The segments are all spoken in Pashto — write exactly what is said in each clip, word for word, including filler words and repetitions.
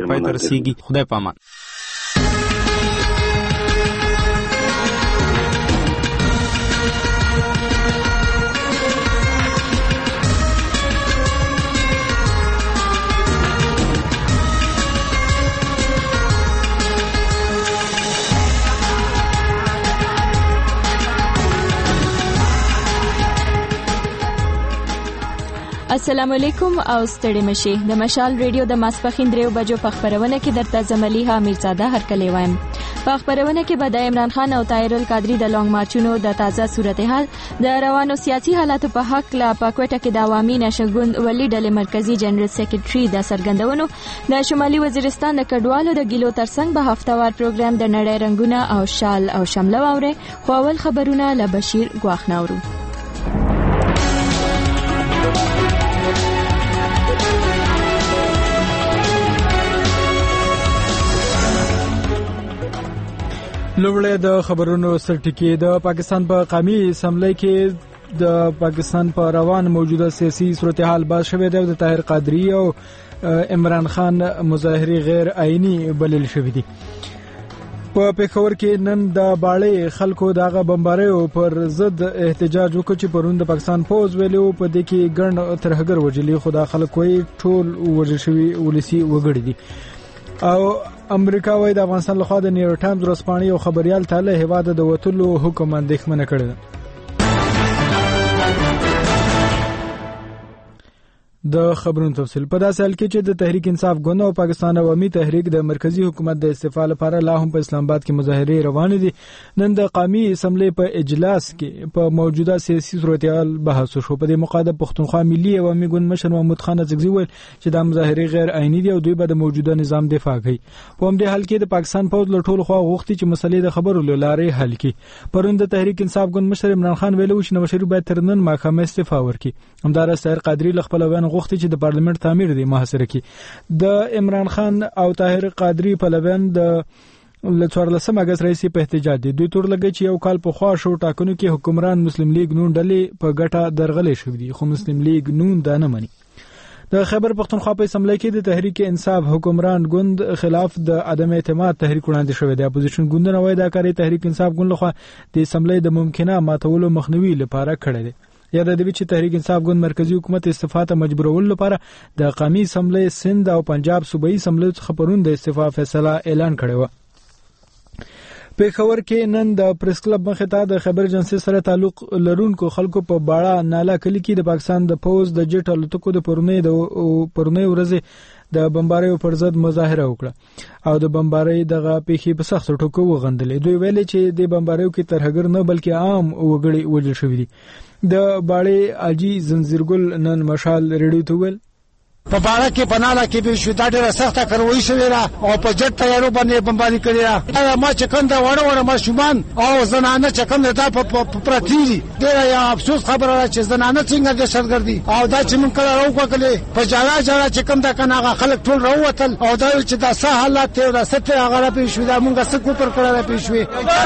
پای ته رسیږي. خدای پامان. السلام علیکم او ستړي مشي. د مشال ریډیو د ماسپخین دریو بجو په خبرونه کې درته زملیها میرزاده هرکلی وایم. په خبرونه کې به د عمران خان او طاهر القادری د لونګ مارچونو د تازه صورتحال، د روانو سیاسي حالاتو په حق لا په کوټه کې د عوامي نشګوند ولي ډلې مرکزی جنرال سیکریټري د سرګندونو، د شمالي وزیرستان د کډوالو د ګیلو ترڅنګ به هفتوار پروګرام د نړۍ رنگونه او شال او شمله واوري. خو اول خبرونه له بشیر ګواخ ناورو. لومړی د خبرونو سرټکی. د پاکستان په قومي اسمبلی کې د پاکستان په روان موجوده سیاسي صورتحال باز شوی دی. د طاهر قادری او عمران خان مظاهره غیر آئینی بلل شوی دي. په پېښور کې نن د باړې خلکو دغه بمباریو پر ضد احتجاج وکړ چې پرون د پاکستان فوج ویلو په دې کې ګڼ ترهګر وجلي، خو د خلکو ټول وژل شوي ولسی وګړي دي. او امریکا وايي د افغانستان لخوا د نیویارک ټایمز ورځپاڼې او خبريال ته له هیواد د وټلو حکم اندېښمنه کړې ده. د خبرونو تفصیل. په داسې حال کې چې د تحریک انصاف ګوند او پاکستان عوامي تحریک د مرکزی حکومت د استعفا لپاره لا هم په اسلام آباد کې مظاهرې روانې دي. نن د قومي اسمبلی په اجلاس کې په موجوده سیاسي صورتحال بحث شو. په دې موقع د پښتونخوا ملي عوامي ګوند مشر محمود خان ازغزي ویل چې د مظاهرې غیر آئینی دي او دوی به د موجوده نظام دفاع کوي. په همدې حال کې د پاکستان پوز له ټولو خوا غوښتي چې مسلې د خبرو له لارې حل کړي. پرون د تحریک انصاف ګوند مشر عمران خان ویلو چې نواز شریف باید تر نن ماښامه استعفا ورکړي. همدارس طاهر قادری له خپل وینا غوښتي چې د پارلیمنت تعمیر دی محاصره کی. د عمران خان او طاهر قادری په لوین د لڅوارلسم اگست رئیسي په احتجاج دي. دوی تور لګي چې یو کال په خوا شو ټاکنو کې حکمران مسلم لیگ نون ډلې په ګټه درغلې شوې دي، خو مسلم لیگ نون دا نه مني. د خیبر پختونخوا په اسمبلی کې د تحریک انصاف حکمران ګوند خلاف د عدم اعتماد تحریک وړاندې شوی دی. اپوزیشن ګوندونه وايي دا کاری تحریک انصاف ګوند لخوا د اسمبلی د ممکنه ماتولو مخنیوي لپاره کړی دی. یا د دې چې تحریک انصاف ګوند مرکزی حکومت استعفا ته مجبورول لپاره د قومي اسمبلی سند او پنجاب صوبایي اسمبلی څخه پرون د استعفا فیصله اعلان کړی و. پېښور کې نن د پریس کلب مخې ته د خبر ایجنسی سره تعلق لرونکو خلکو په باړه نالا کلی کې د پاکستان د پوز د جټ الوتکو د پرونی د پرونی ورځې د بمباریو پر ضد مظاهره وکړه او د بمباری دغه پیښې په سخت ټکو وغندلې. دوی ویلي چې د بمباریو کې ترهګر نه بلکې عام وګړي وژل شوي دي. د باړې اجي زنجیرګل نن مشال ریډیو ته ویل په باړه کې بناله کې به شو دا ډیره سخته کاروي شوې را او په جټ تیارو باندې بمباری کړی را. ما چې کنده وړه وړه ماشومان او زنانه چې کنده دا په پرتیری ډیره یا افسوس خبره را چې زنانه څنګه د شرګردي او دا چې مونږ کړه راو کړلې په جاړه جاړه چې کنده کنه خلک ټول راوتل او دا چې دا سه حالات ته را ستې هغه په شو دا مونږه څه کوپر کړه په شوې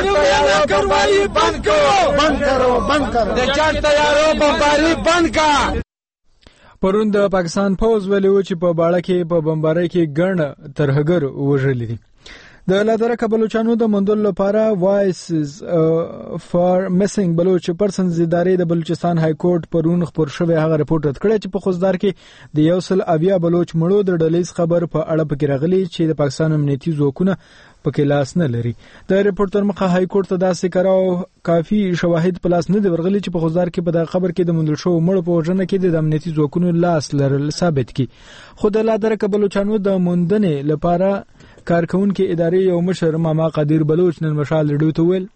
کاروي بند کړو بند کړو بند کړو د جټ تیارو بمباری بند کړه. پرون د پاکستان پوز ویلو چې په باړه کې په بمباری کې ګڼ ترهګر وژل دي. د لادرکه بلوچستان د مندل لپاره وایسز فار میسنګ بلوچ پرسنز ادارې د بلوچستان های کورټ پرون خبر شوی هغه رپورت رد کړی چې په خوزدار کې د یوسل اویا بلوچ مړو د ډلېز خبر په اړه پکې راغلی چې د پاکستان امنیتي ځواکونه پکې لاس نه لري. د ریپورټر مخه های کورټ ته داسې کراو کافي شواهد پلاس نه دی ورغلي چې په خوزدار کې په دغه خبر کې د مندل شو مړو په وژنه کې د امنیتي ځواکونو لاس لرل ثابت کی. خو د لادرکه بلوچستان د موندنې لپاره کارکونکو ادارې یو مشر ماما قادر بلوچ نن مشال ریډیو ته ویل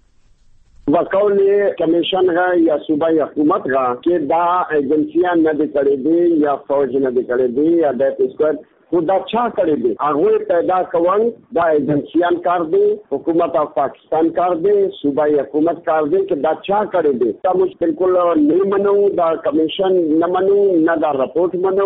وقول کمیشن ہے یا صوبائی حکومت کا کہ دا ایجنسیاں نہ دکھڑے دی یا فوج نہ دکھڑے دی یا ڈیتھ اسکوائر خدا چا کړی دی هغه پیدا کول دا ایجنسیان کار دی حکومت اف پاکستان کار دی صوبائی حکومت کار دی چې دا چا کړی دی دا موږ بالکل نه منو دا کمیشن نه منو نه دا رپورت منو.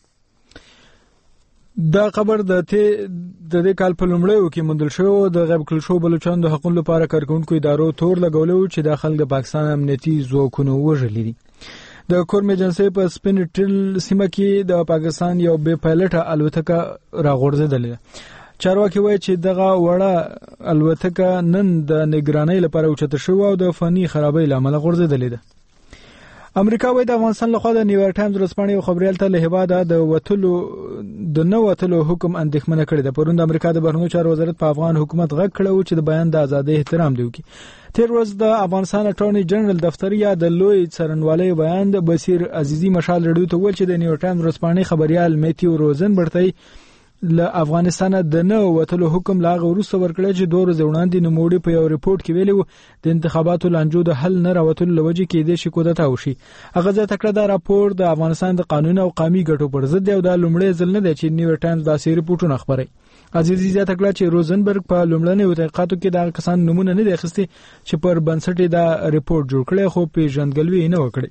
دا خبر د ته د دې کال په لومړیو کې مندل شو د غیب کړل شو بلوچستان د حقوقو لپاره کارکونکو ادارو تور لګولو چې داخل د پاکستان امنیتي ځواکونو وژلې دي. د کورم ایجنسی په سپین ټریل سیمه کې د پاکستان یو بې پایلټه الوتکه راغورځېدلې. چارواکي وایي چې دغه وړه الوتکه نن د نگرانۍ لپاره اوچته شوې او د فني خرابۍ له امله غورځېدلې ده. امریکا وایي د افغانستان لخوا د نیویارک ټایمز ورځپاڼې یو خبریال ته له هیواده د وتلو د نه وتلو حکم اندېښمنه کړې ده. پرون د امریکا د بهرنیو چارو وزارت په افغان حکومت غږ کړی و چې د بیان د ازادۍ احترام دی وکړي. تیر ورځ د افغانستان اټورنی جنرال دفتر یا د لوی څارنوالۍ بیان د بصیر عزیزی مشال رډیو ته ویل چې د نیویارک ټایمز ورځپاڼې خبریال میتیو روزنبرټ له افغانستان د نه وتلو حکم لاغه وروسته ورکړی چې دوه ورځې وړاندې نوموړي په یو ریپورت کې ویلي و د انتخاباتو لانجو د حل نه راوتلو لوجې کېدې شي کودتا وشي. هغه ځکه کړه دا راپور د افغانستان د قانون او قومي ګټو پر ضد دی او دا لومړی ځل نه دی چې نیویارک ټایمز داسې ریپورتونه خپروي. عزیزي زیاته کړه چې روزنبرګ په لومړنیو تحقیقاتو کې دا کسان نمونه نه دي اخیستي چې پر بنسټ دا ریپورت جوړ کړي خو پیژندګلوي نه وکړي.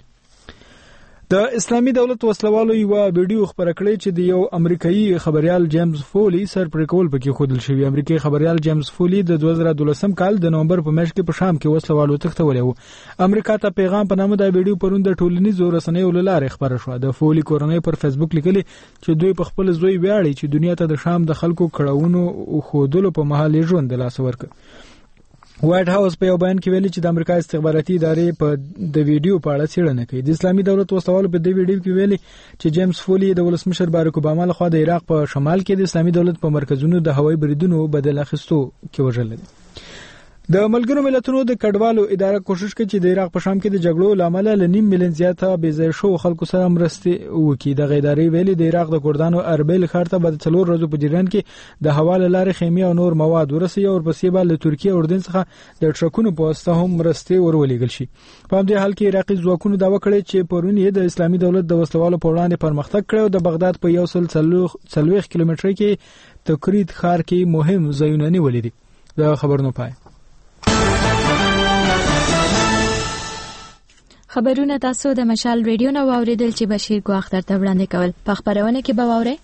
د اسلامي دولت وسلوالو یو ویډیو خبره کړې چې د یو امریکایي خبريال جیمز فولي سر پر کول پکې خودل شوی. امریکایي خبريال جیمز فولي د دوه زره دولسم کال د نومبر په میاشت کې په شام کې وسلوالو تختولې و. امریکا ته پیغام په نامه دا ویډیو پرون د ټولنیزو رسنیو له لارې خبره شو. د فولي کورنۍ پر فیسبوک لیکلي چې دوی په خپل زوی ویاړي چې دنیا ته د شام د خلکو کړهونو خودلو په محل ژوند لاس ورکړ. وایټ هاوس په یو بیان کې ویلي چې د امریکا استخباراتي ادارې په د ویډیو په اړه څېړنه کوي. د اسلامي دولت وسلوالو په دې ویډیو کې ویلي چې جیمز فولي د ولسمشر باراک اوباما لخوا د عراق په شمال کې د اسلامي دولت په مرکزونو د هوایي بریدونو بدل اخیستو کې وژل دي. د ملګرو ملتونو د کډوالو اداره کوشش کوي چې د عراق په شام کې د جګړو لامل له نیم میلیون زیاته بې ځای شو خلکو سره مرستې وکړي. د غیداري ویلي د عراق د کردانو اربیل ښار ته به د څلور ورځو په جریان کې د هوا له لارې خیمې او نور مواد ورسي او ورپسې به له ترکیه او اردن څخه د ټرکونو په واسطه هم مرستې ورولېږل شي. په همدې حال کې عراقي ځواکونو دعوا کړې چې پرون یې د اسلامي دولت د وسلوالو په وړاندې پرمختګ کړی او د بغداد په یو سل څلوېښت کیلومتره کې تکرید ښار کې مهم ځایونه نیولي دي. د خبرونو پای خبرونه تاسو د مشال ریډیو نو اوریدل چې بشیر ګواخ درته وړاندې کول. په خبرونه کې به واورئ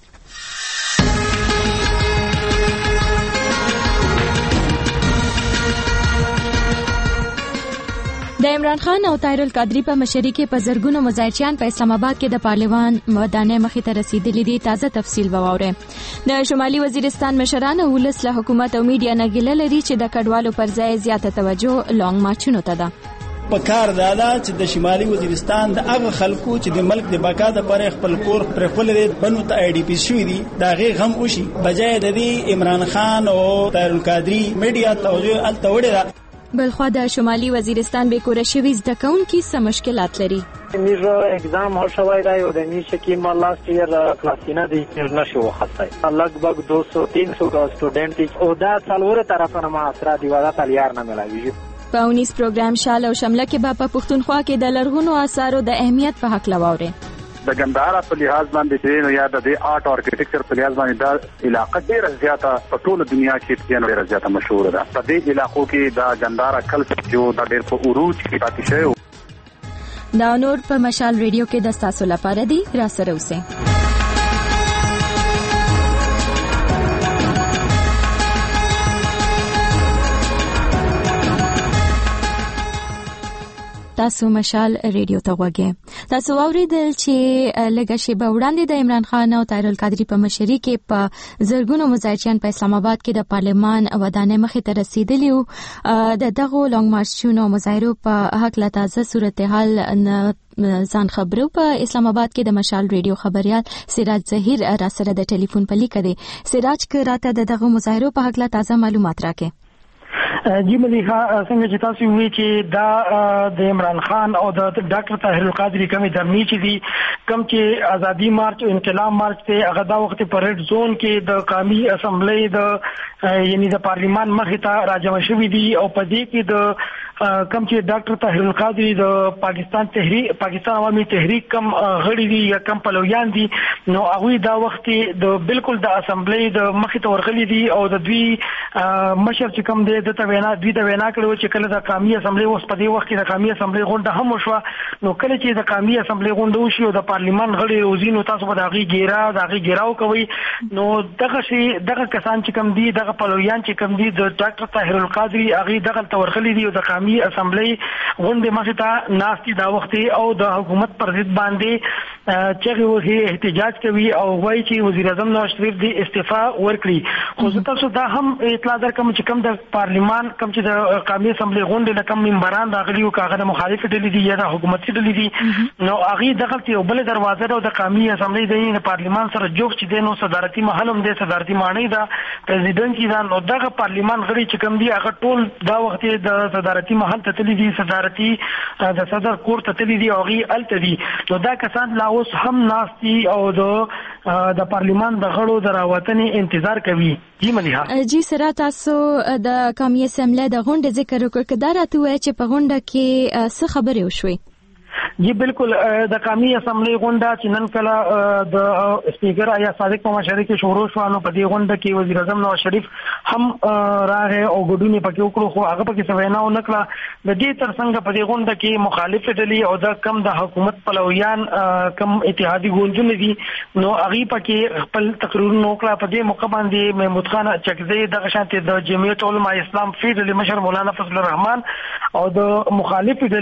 د عمران خان او طاهر القادری په مشرۍ کې په زرګونو مزایچیان په اسلام آباد کې د پارلمان ودانۍ مخې ته رسیدلي دي. تازه تفصیل به واورئ. د شمالي وزیرستان مشران ولس له حکومت او میډیا نه ګیله لري چې د کډوالو پر ځای زیاته توجه لانګ مارچونو ته ده. په کار دا ده چې د شمالي وزیرستان د هغه خلکو چې د ملک د بقا لپاره خپل کور پر خپل بنو ته آی ډی پی شوی دي دا غي غم وشي بجای د دې عمران خان او طاهر القادری میډیا توجه ال توړي را. بلخوا د شمالي وزیرستان به کور شوی زدکون کی سم مشکلات لري. میره اگزام ها شوی دی او د میشه کې ما لاست ایر کلاسینه دی نشو وخصای لګبګ دو سو تین سو سټوډنټ او دا څلور طرفه ما اسرا دی ودا تلیار نه ملایوي. په اونیس پروګرام شال او شمله کې به په پښتونخوا کې د لرغونو آثارو د اهمیت په حق لواوري. د ګندهارا په لحاظ باندې ډېر یا د آرټ او آرکیټیکچر په لحاظ باندې دا علاقه ډېر زیاته په ټوله دنیا کې ډېر زیاته مشهور ده. په دې علاقو کې دا ګندهارا کلچر چې دا ډېر په عروج کې پاتې شوی. دا نور په مشال ریډیو کې د تاسو لپاره دی. را سره اوسئ. تاسو مشال ریډیو ته وګورئ. تاسو اوریدل چې لږه شیبه وړاندې د عمران خان او طاهر القادری په مشرۍ کې په زرګونو مزایچیان په اسلام آباد کې د پارلمان ودانۍ مخې ته رسیدلي وو. د دغو لانګ مارچونو مظاهرو په حق لا تازه صورتحال ځان خبرو په اسلام آباد کې د مشال ریډیو خبريال سراج ظهیر را سره د ټلیفون په لیکه دی. سراج که راته د دغه مظاهرو په حق لا تازه معلومات راکې. جی ملیحه څنګه چې تاسو وی چې دا د عمران خان او د ډاکټر طاهر القادری کومې درمي چې دي کوم چې ازادي مارچ او انقلاب مارچ ته هغه دا وخت په ریډ زون کې د قومي اسمبلی د یعنی د پارلیمان مخې ته راجمع شوي دي او په دې کې د کم چې ډاکټر طاهر القادری د پاکستان تحریک پاکستان عوامي تحریک کم غړي دي یا کم پلویان دي نو هغه دا وخت د بالکل د اسمبلی د مخې ته ورغلي دي او د دوی مشر چې کم دی د وینا دوی ته وینا کړو چې کله د قومي اسمبلی اوس په دې وخت کې د قومي اسمبلی غونډه هم وشوه، نو کله چې د قومي اسمبلی غونډه وشي او د پارلیمان غړي روزي نو تاسو به د هغې ګیرا د هغې ګیراو کوئ. نو دغه شی دغه کسان چې کوم دي، دغه پلویان چې کوم دي، د ډاکټر طاهر القادری هغې دغلته ورغلي دي او د قومي اسمبلی غونډې مخې ته ناست دي دا وخت او د حکومت پر ضد باندې چغې وهي، احتجاج کوي او وایي چې وزیر اعظم نواز شریف دې استعفا ورکړي. خو زه تاسو دا هم اطلاع درکوم چې کوم د پارلیمان کوم چې د قومي اسمبلی غونډې نه کوم ممبران راغلي او هغه د مخالفې ډلې دي یا د حکومتي ډلې دي، نو هغې دغلته یو بله دروازه ده او د قومي اسمبلی د پارلیمان سره جوخ چې دی نو صدارتي محل هم دی، صدارتي ماڼۍ ده، پرزیدنټ یې ده. نو دغه پارلیمان غړي چې کوم دي هغه ټول دا وخت د صدارتي محل ته تللي دي، صدارتي د صدر کور ته تللي دي او هغې هلته دي. نو دا کسان لا اوس هم ناست دي او د د پارلیمان د غړو د راوتنې انتظار کوي. جی ملیحه جی سره تاسو د قومي اسمبلی د غونډې ذکر وکړ، که دا راته ووایه چې په غونډه کې څه خبرې وشوې؟ جی بالکل، د قومي اسمبلی غونډه چې نن کله د سپیکر آیا صادق په مشرۍ کې شروع شوه، نو په دې غونډه کې وزیر اعظم نواز شریف هم راغی او ګډون یې پکې وکړو، خو هغه پکې څه وینا ونه کړه. د دې تر څنګ په دې غونډه کې مخالفې ډلې او د کم د حکومت پلویان کم اتحادي ګوندونه دي، نو هغې پکې خپل تقریرونه وکړه. په دې موقع باندې محمود خان چکزی دغه شانتې د جمعیت علما اسلام فی ډلې مشر مولانا فضل الرحمن او د مخالفې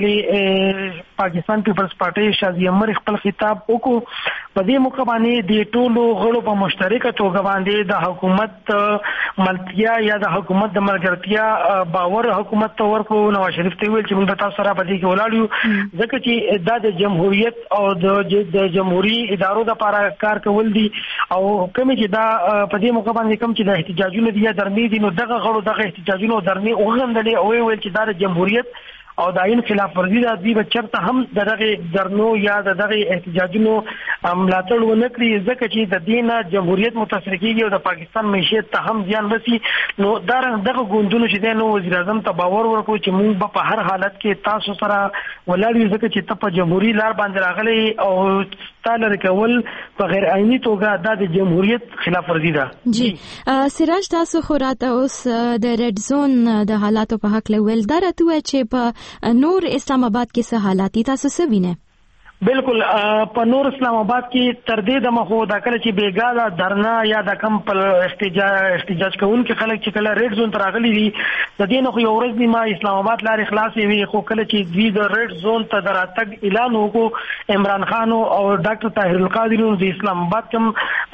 ډلې پاکستان پیپلز پارټي شازي عمر خپل خطاب وکړو. په دې موقع باندې د ټولو غړو په مشترکه توګه باندې د حکومت ملتیا یا د حکومت د ملګرتیا باور حکومت ته ورکړو. نواز شریف ته ویل چې موږ تاسو سره په دې کې ولاړ یو، ځکه چې دا د جمهوریت او د جمهوریت ادارو لپاره کار کول دي او کوم چې دا په دې موقع باندې کوم چې د احتجاجونو دي یا درنې دي، نو دغه غړو دغه احتجاجونو درنې وغندلې او ویل چې دا د جمهوریت او د عین خلاف ورزي د دې بچرته هم دغه درنو یا دغه احتجاجونو ملاتړ ونه کړی، ځکه چې د دینه جمهوریت متاثر کیږي او د پاکستان معیشت ته هم زیان رسي. نو دا دغه ګوندونو چې نو وزیر اعظم ته باور ورکړو چې موږ په هر حالت کې تاسو سره ولاړ یو، ځکه چې ته په جمهوریت لار باندې راغلی او ستالر کول په غیر عیني توګه دا د جمهوریت خلاف ورزي ده. جی سراج، تاسو خو راته اوس د ریډ زون د حالاتو په حق لول دا راته وایي چې په نور اسلام آباد کې څه حالات تاسو څه وینئ؟ بالکل په نور اسلام آباد کې تر دې د مخو دا کله چې بیګاله درنا یا د کم په احتجاج احتجاج کوونکي خلک چې کله ریډ زون ته راغلي دي، د دې نه خو یو ورځ نیمه اسلام آباد لارې خلاصې وي، خو کله چې دوی د ریډ زون ته د راتګ اعلان وکړو عمران خان او ډاکټر طاهر القادری د اسلام آباد کوم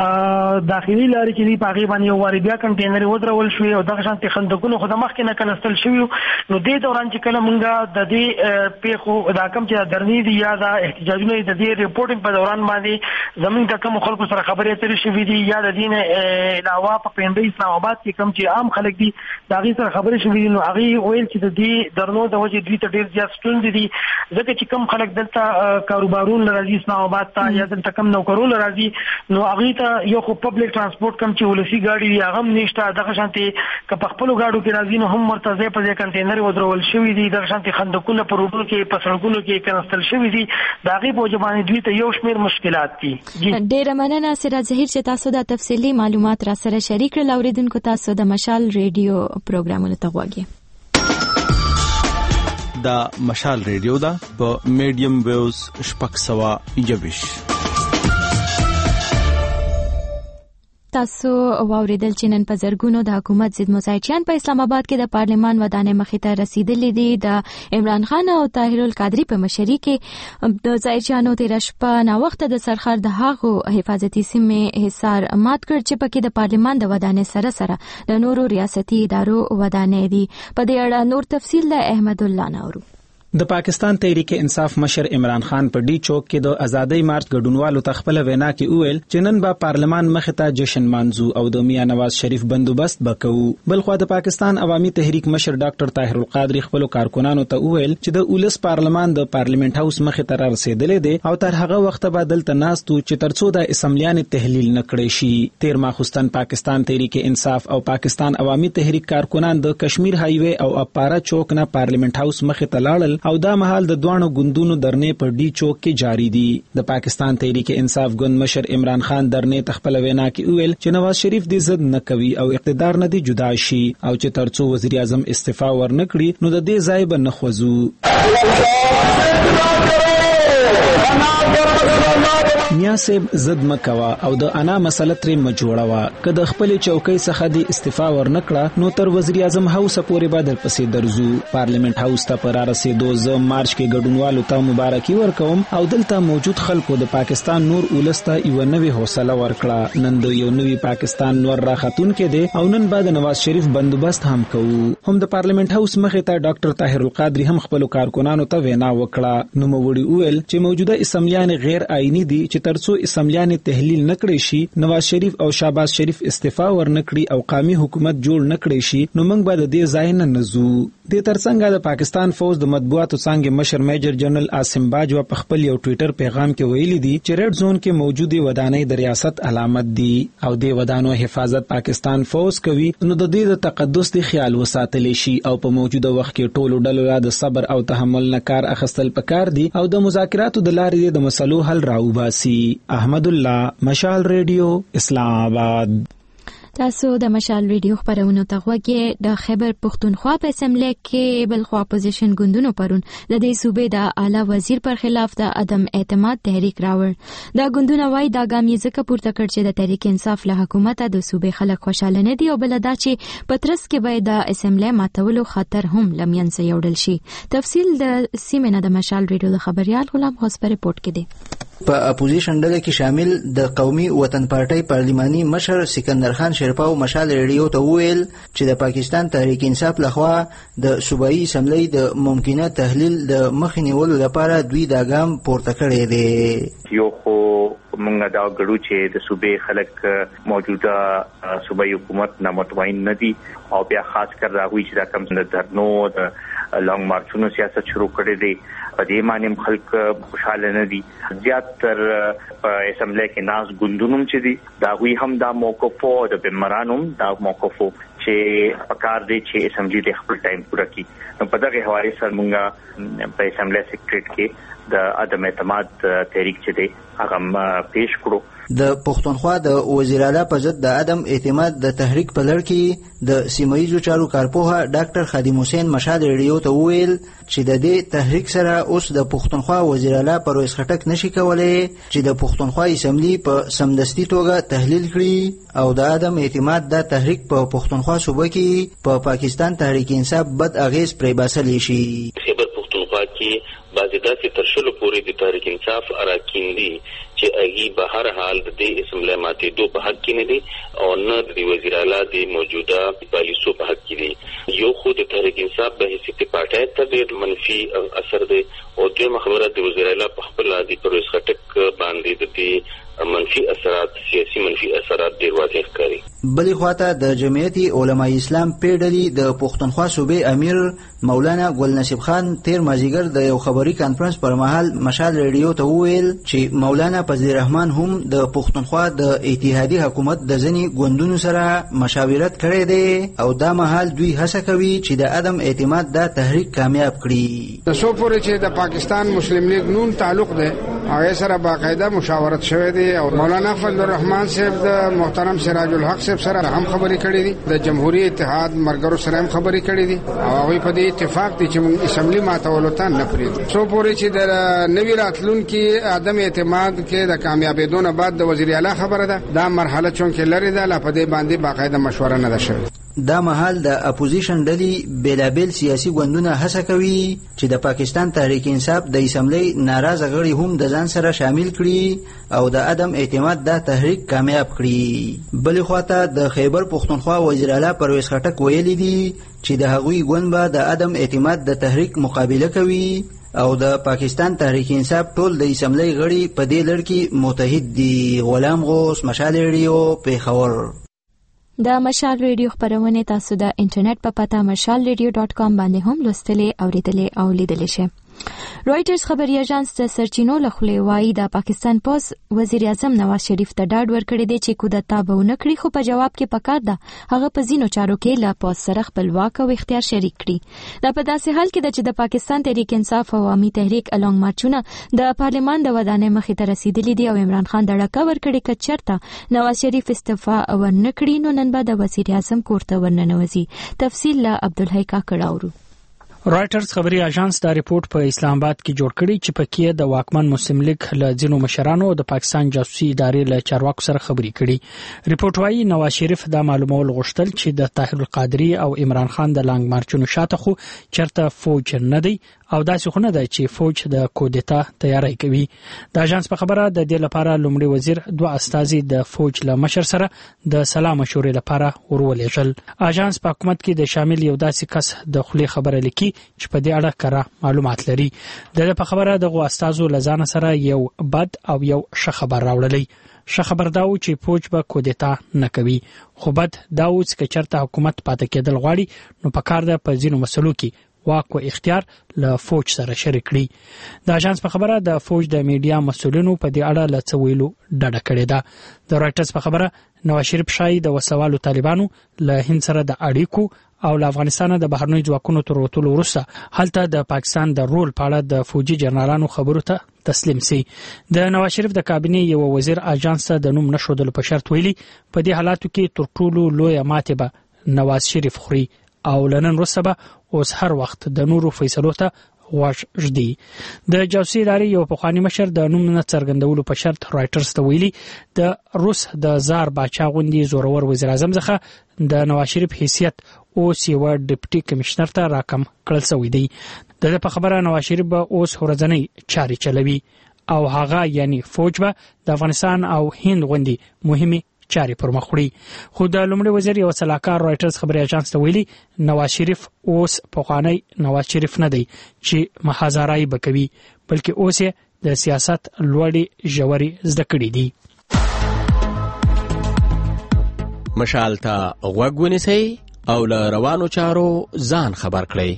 داخلي لارې چې دي په هغې باندې یو وارې بیا کنټینرې ودرول شوې او دغه شانتې خندقونه خو د مخکې نه کنستل شوي. نو دې دوران چې کله مونږ د دې پیښو دا کوم چې درنې دي یا د احتجاج د دې ریپورټینګ په دوران باندې زموږ د کوم خلکو سره خبرې اترې شوې دي یا د دې نه علاوه په پنده اسلام آباد کې کوم چې عام خلک دي د هغې سره خبرې شوې دي، نو هغې ویل چې د دې درنو د وجې دوی ته ډېر زیات ستونزې دي، ځکه چې کوم خلک دلته کاروبارونه راځي اسلام آباد ته یا دلته کوم نوکرونه راځي، نو هغې ته یو خو پبلک ترانسپورټ کوم چې ولسي ګاډي وي هغه هم نشته، دغه شانتې که په خپلو ګاډو کې راځي نو هم ورته ځای په ځای کنټینرې ودرول شوي دي، دغه شانتې خندقونه په روډونو کې په سړکونو کې کنستل شوي دي، د هغې په وجه باندې دوی ته یو شمېر مشکلات دي. ډېره مننه سراج ظهیر چې تاسو دا تفصیلي معلومات را سره شریک کړل. اوریدونکو تاسو د مشال ریډیو پروګرامونو ته غوږ دا مشال ریډیو دا په میډیم ویوز شپږ سوه یوویشت. تاسو واوریدل چې نن په زرګونو د حکومت ضد مظاهرچیان په اسلام آباد کې د پارلمان ودانۍ مخې ته رسیدلي دي. د عمران خان او طاهر القادری په مشرۍ کې د ظاهرچیانو تېره شپه ناوخته د سرخر د هغو حفاظتي سیمې حصار مات کړ چې پکې د پارلمان د ودانۍ سره سره د نورو ریاستي ادارو ودانۍ دي. په دې اړه نور تفصیل له احمد الله نورو. د پاکستان تحریک انصاف مشر عمران خان په ډی چوک کې د ازادۍ مارچ ګډونوالو ته خپل وینا کې وویل چې نن به پارلمان مخې ته جشن مانځو او د میاں نواز شریف بندوبست وکړو. بلخو د پاکستان عوامي تحریک مشر ډاکټر طاهر القادری خپل کارکونانو ته وویل چې د اولس پارلمان د پارلیمنت هاوس مخې ته رسیدلې دي او تر هغه وخت به دلته ناستو چې ترڅو د اسمبلیان تحلیل نکړي شي. تیر ماخوستن پاکستان تحریک انصاف او پاکستان عوامي تحریک کارکونان د کشمیر هایوي او اپارا چوک نه پارلیمنت هاوس مخې ته لاړل او دا مهال د دوانو ګوندونو درنې په ډي چوک کې جاری دي. د پاکستان تحریک انصاف ګوند مشر عمران خان درنې تخپل وینا کې ویل چې نواز شریف دې ضد نه کوي او اقتدار نه دی جدا شي او چې ترڅو وزیر اعظم استعفا ورنکړي نو د دې ځای به نه خوځو. میا صاحب زد مکوا او د انا مسله ترې مجوړوا کله خپل چوکۍ څخه د استعفا ورنکړه نو تر وزیر اعظم هاوس پورې به در پسې درځو. پارلیمنت هاوس ته پر رسیدو ز مارچ کې ګډونوالو ته مبارکي ورکوم او دلته موجود خلکو د پاکستان نور ولسته یو نوې حوصله ورکړه. نن د یو نوې پاکستان نور راختون کې دی او نن بعد نواز شریف بندوبست هم کوو. هم د پارلیمنت هاوس مخې ته ډاکټر طاهر القادری هم خپل کارکونانو ته وینا وکړه. نو موړي ویل چې موجوده اسمبلیان غیر آئینی دي چې ترڅو اسمبلیان تحلیل نکړي شي نواز شریف او شهباز شریف استعفا ورنکړي او قومي حکومت جوړ نکړي شي نو موږ به د دې ځای نه نزو. د ترڅنګ د پاکستان فوج د مطبوعاتو څنګه مشر میجر جنرال عاصم باجوا په خپل یو ټوئیټر پیغام کې ویلي دي چې ریډ زون کې موجودي ودانۍ د ریاست علامت دي او د ودانو حفاظت پاکستان فوج کوي نو د دې د تقدس د خیال وساتل شي او په موجوده وخت کې ټولو ډلو د صبر او تحمل نه کار اخیستل پکار دي او د مذاکراتو د لارې د مسلو حل راوباسي. احمد الله، مشال ریډیو، اسلام آباد. تاسو د مشال ریډیو خبرونه ته غوږی. د خیبر پختونخوا په اسمبلی کې بل خوا اپوزیشن ګوندونو پرون د دې صوبې د اعلی وزیر پر خلاف د عدم اعتماد تحریک راوړ. دا ګوندونه وایي دا ګام یې ځکه پورته کړ چې د تحریک انصاف له حکومت د صوبې خلک خوشاله نه دي او بل دا چې په ترڅ کې به د اسمبلی ماتولو خطر هم لمینځه یوړل شي. تفصیل د سیمه نه د مشال ریډیو د خبريال غلام خسپر رپورت کې دی. په اپوزیشن ډله کې شامل د قومي وطن پارټۍ پارلماني مشر سکندر خان شیرپاو مشال ریډیو ته وویل چې د پاکستان تحریک انصاف لخوا د صوبایي اسمبلی د ممکنه تحلیل د مخې نیولو لپاره دوی دا ګام پورته کړی دی. یو خو موږ دا غړو چې د صوبې خلک موجوده صوبایي حکومت نه مطمئن نه دي او بیا خاص کر راغوي چې دا کم د درنو د لانګ مارچونو سیاست شروع کړی دی. په دې معنی خلک خوشاله نه دي. زیات تر په اسمبلی کې ناز ګوندونو چې دي دا وی هم دا موقف او د بمرانوم دا موقف چې پکار دی چې اسمبلی د خپل ټایم پوره کړي. نو په دغه حواله سره موږ په اسمبلی سیکریټ کې د عدم اعتماد تحریک چې دی هغه پیش کړو. د پښتونخوا د وزیر اعلی په ضد د عدم اعتماد د تحریک په لړ کې د سیمایي چارو کارپوه ډاکټر خادم حسین مشال ریډیو ته وویل چې د دې تحریک سره اوس د پښتونخوا وزیر اعلی پرویز خټک نشي کولای چې د پښتونخوا اسمبلی په سمدستي توګه تحلیل کړي او د عدم اعتماد د تحریک په پښتونخوا صوبه کې په پاکستان تحریک انصاف بد اغیز پرې باسل شي. خیبر پښتونخوا کې بعضې داسې تر شلو پورې د تحریک انصاف اراکین دي چې هغوی به هر حال د دې اسمبلی ماتېدو په حق کې نه دي او نه د وزیر اعلی د موجوده پالیسو په حق کې دي. یو خو د تحریک انصاف په حیثیت پارټۍ ته ډېر منفي اثر دی او دویمه خبره د وزیر اعلی په خپل د پرویز خټک باندې د دې منفي اثرات سیاسي منفي اثرات ډېر واضح ښکاري. بلې خواته د جمعیت علماء اسلام پیډلې د پښتونخوا صوبې امیر مولانا ګل نصیب خان تیر مازیګر د یو خبري کانفرنس پر مهال مشال ریډیو ته وویل چې مولانا فضل الرحمن هم د پښتونخوا د اتحادي حکومت د ځینې ګوندونو سره مشاورت کړی دی او دا مهال دوی هڅه کوي چې د عدم اعتماد د تحریک کامیاب کړي. د څو پورې چې د پاکستان مسلم لیگ نون تعلق دی هغه سره باقاعده مشاورت شوی دی او مولانا فضل الرحمن صاحب د محترم سراج الحق صاحب سره هم خبرې کړې دي. د جمهوریت اتحاد مرګرو سره هم خبرې کړې دي او هغه په دې اتفاق دي چې موږ اسمبلی ماتولو ته نه پریږدو. څو پورې چې د نوی راتلونکي عدم اعتماد کې د کامیابیدو نه بعد د وزیر اعلی خبره ده دا مرحله چون کې لري ده لا په دې باندې باقاعده مشوره نه ده شوې. دا مهال د اپوزیشن ډلې بیلابیل سیاسي ګوندونه هڅه کوي چې د پاکستان تحریک انصاف د اسمبلی ناراضه غړي هم د ځان سره شامل کړي او د عدم اعتماد د تحریک کامیاب کړي. بلې خواته د خیبر پښتونخوا وزیر اعلی پرویز خټک ویلي دي چې د هغوی ګوند به د عدم اعتماد د تحریک مقابله کوي او د پاکستان تحریک انصاف ټول د اسمبلی غړي په دې لړ کې متحد دي. غلام غوث، مشال ریډیو، پیښور. د مشال ریډیو خبرونه تاسو د انټرنیټ په پتا مشال ریډیو ډاټ کام باندې هم لوستلې، اوریدلې او لیدلې شئ. رويټرز خبري اژانس د سرچینو له خولې وایي د پاکستان پوز وزیر اعظم نواز شریف ته ډاډ ورکړی دی چې کودتا به ونه کړي، خو په جواب کې پکار ده هغه په ځینو چارو کې له پوز سره خپل واک او اختیار شریک کړي. دا په داسې حال کې ده چې د پاکستان تحریک انصاف او عوامي تحریک الانګ مارچونه د پارلمان د ودانۍ مخې ته رسیدلي دي او عمران خان د ډکه ورکړي که چېرته نواز شریف استعفا ورنه کړي نو نن به د وزیر اعظم کور ته ورننوځي. تفصیل له عبدالحی کاکړ اورو. رائټرز خبري اژانس دا ریپورت په اسلام آباد کې جوړ کړی چې پکې د واکمن مسلم لیگ له ځینو مشرانو د پاکستان جاسوسي ادارې له چارواکو سره خبري کړي. ریپورت وايي نواز شریف دا معلومول غوښتل چې د طاهر القادری او عمران خان د لانګ مارچونو شاته خو چرته فوج نه دی او داسې خو نه دی چې فوج د کودتا تیاری کوي. د اژانس په خبره د دې لپاره لومړي وزیر دوه استازي د فوج له مشر سره د سلام مشورې لپاره ورولېږل. اژانس په حکومت کې د شامل یو داسې کس د خولي خبره لیکي چې په دې اړه کره معلومات لري. د په خبره د غو استازو لزان سره یو بد او یو ښه خبر راوړلی. ښه خبر دا و چې فوج به کودتا نه کوي، خو بد دا و چې چرته حکومت پاتې کېدل غواړي نو په کار ده په ځینو مسلو کې واک او اختیار له فوج سره شریک کړي. د اژانس په خبره د فوج د میډیا مسؤلینو په دې اړه له څه ویلو ډډه کړې ده. د رائټرز په خبره نواز شریف شای د وسوالو طالبانو له هند سره د اړیکو او له افغانستان د بهرنی ځواکونو تر وټولو وروسته هلته د پاکستان د رول په اړه د فوجي جنرالانو خبرو ته تسلیم سي. د نواز شریف د کابینې یو وزیر اژانس ته د نوم نشودلو په شرط ویلي په دې حالاتو کې تر ټولو لوی ماته به نواز شریف خوري او لنن وروسته به اوس هر وخت د نورو فیصلو ته غوږ ږدي. د جاسوسي ادارې یو پخوانی مشر د نوم نه څرګندولو په شرط رائټرز ته ویلي د روس د زار باچا غوندي زورور وزیر اعظم څخه د نواز شریف حیثیت اوس یو ډیپټي کمشنر ته راکم کړل شوی دی. د په خبره نواز شریف به اوس ورځنی چاري چلوي او هغه یعنی فوج به د افغانستان او هند غوندي مهمه چاري پر مخ وړي. خو د لومړي وزیر یو سلاکار رائټرز خبري اژانس ته ویلي نواز شریف اوس پخوانی نواز شریف نه دی چې محاذرای بکوي، بلکې اوس د سیاست لوړې ژورې زده کړې دي. مشال ته غوږ ونیسئ او له روانو چارو ځان خبر کړئ.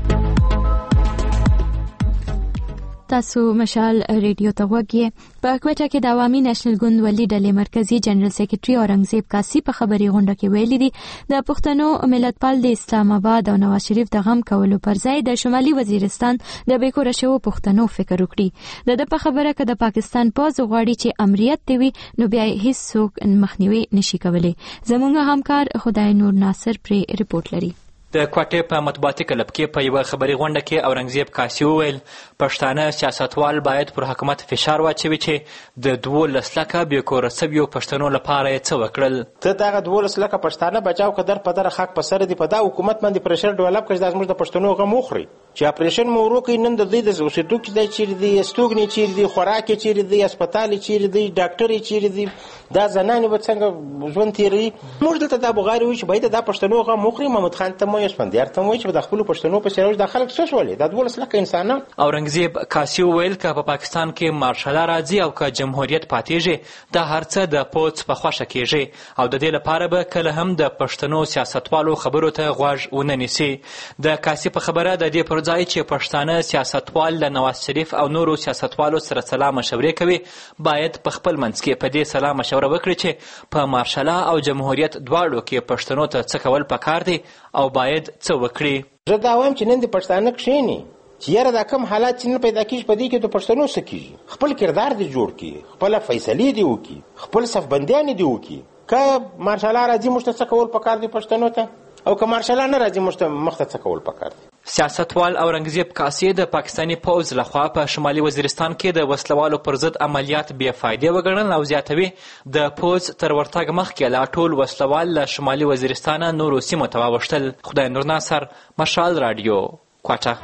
تاسو مشال ریډیو ته وګورئ. په کوټه کې د عوامي نېشنل ګوند ولې ډلې مرکزی جنرال سیکریټري اورنګزیب کاسي په خبري غونډه کې ویلي دي د پښتنو ملتپال د اسلام آباد او نواز شریف د غم کولو پر ځای د شمالي وزیرستان د بیکور شوو پښتنو فکر وکړي. د په خبره کې د پاکستان پوز غواړي چې امریت دی نو بیا هیڅ څوک مخنیوي نشي کولای. زموږ همکار خدای نور ناصر پر ریپورت لري. د کوټې په مطبوعاتي کلب کې په یوه خبري غونډه کې اورنګزیب کاسي وویل پښتانه سیاستوال باید پر حکومت فشار واچوي چې د دولس لکه بېکوره سویو پښتنو لپاره یې څه وکړل. ته دغه دولس لکه پښتانه بچاو که در په دره خاک په سر دي په دا حکومت باندې پرېشر ډیولپ کړي دا زموږ د پښتنو غم وخوري چې اپریشن مو ورو کوي. نن د دوی د اوسېدو کې دی چیرې دي، استوګنې چیرې دي، خوراک یې چیرې دی، هسپتال یې چیرې دی، ډاکټر یې چیرې دی، دا زنانې به څنګه ژوند تېروي. موږ دلته دا بغارې وایو چې باید دا پښتنو غم وخوري. محمد خان ته مو اسفندیار ته مو چې د خپلو پښتنو په څېر دا خلک څه شولې دا دولس لکه انسانان. اورنګزیب کاسي وویل که په پاکستان کې مارشاله راځي او که جمهوریت پاتېږي دا هر څه د پوځ په خوښه کېږي او د دې لپاره به کله هم د پښتنو سیاستوالو خبرو ته غوږ ونه نیسي. د کاسي په خبره د دې پر ځای چې پښتانه سیاستوال له نواز شریف او نورو سیاستوالو سره سلا مشورې کوي باید په خپل منځ کې په دې سلا مشوره وکړي چې په مارشاله او جمهوریت دواړو کې پښتنو ته څه کول پکار دی او باید څه وکړي. زه دا وایم چې نن د پښتانه کښېني چې یاره دا کم حالات چې نه پیدا کېږي په دې کې د پښتنو څه کېږي، خپل کردار دې جوړ کړي، خپله فیصلې دې وکړي، خپل صفبندیانې دې وکړي. که مارشاله راځي موږ ته څه کول پکار دی پښتنو ته او که مارشاله نه راځي موږ ته مخ ته څه کول پکار دی. سیاستوال اورنګزیب کاسي د پاکستاني پوځ لخوا په شمالي وزیرستان کې د وسلوالو پر ضد عملیات بې فایدې وګڼل او زیاتوي د پوځ تر ورتګ مخکې لا ټول وسلوال له شمالي وزیرستانه نورو سیمو ته واوښتل. خدای نور ناصر، مشال رادیو، کوټه.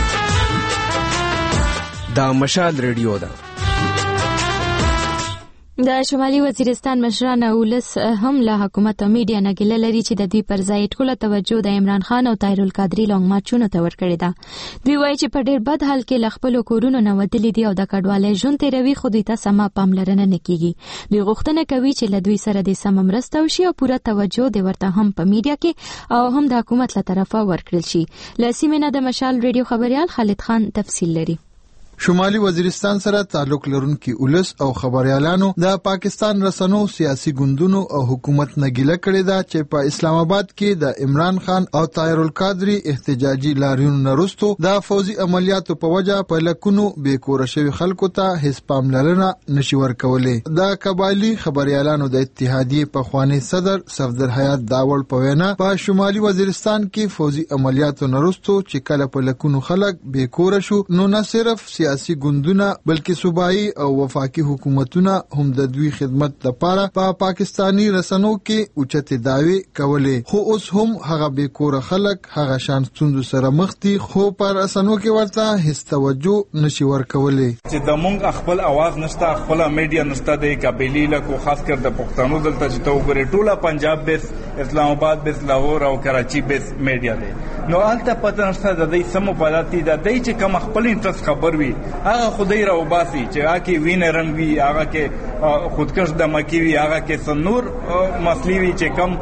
دا مشال رادیو ده. د شمالي وزیرستان مشران اولس هم له حکومت او میډیا نه ګیله لري چې د دوی پر ځای ټوله توجه د عمران خان او طاهر القادری لونګ مارچونو ته ورکړې ده. دوی وایي چې په ډېر بد حال کې له خپلو کورونو نه وتلي دي او د کډوالۍ ژوند تېروي، خو دوی ته سمه پاملرنه نه کیږي. دوی غوښتنه کوي چې له دوی سره د سمه مرسته وشي او پوره توجه د ورته هم په میډیا کې او هم د حکومت له طرفه ورکړل شي. له سیمې نه د مشال ریډیو خبريال خالد خان تفصیل لري. شمالي وزیرستان سره تعلق لرونکي اولس او خبريالانو د پاکستان رسنو سیاسي ګوندونو او حکومت نه ګیله کړې ده چې په اسلام آباد کې د عمران خان او طاهر القادری احتجاجي لاریون نرستو د فوزي عملیاتو په وجه په لکونو بې کور شوي خلکو ته هیڅ پاملرنه نشي ورکولې. د قبایلی خبريالانو د اتحادیې په خوانی صدر صفدر حیات داول په وینا په شمالي وزیرستان کې فوزي عملیاتو نرستو چې کله په لکونو خلک بې کور شو، نو نه صرف سیاسي ګوندونه بلکې صوبایي او وفاقي حکومتونه هم د دوی خدمت لپاره په پا پاکستانی رسنو کې اوچتې دعوی کولې، خو اوس هم هغه بې کوره خلک هغه شان ستونزو سره مخ دي، خو په رسنو کې ورته هیڅ توجه نشي ورکولې. چې د مونږ خپل आवाज نشته، خپل میډیا نشته، د قبایلی لکو خاص کر د پښتنو دلته چې ته وګورې ټوله پنجاب بیس، اسلام آباد بیس، لاهور او کراچي بیس میډیا دی، نو الته پته نشته د دې سمو پداتي د دې چې کوم خپل انټرست خبر وي هغه خدای را وباسي، چې هغه کې وینه رنگ وي، هغه کې خودکش دمکی وي، هغه کې سنور مسلی وي چې کم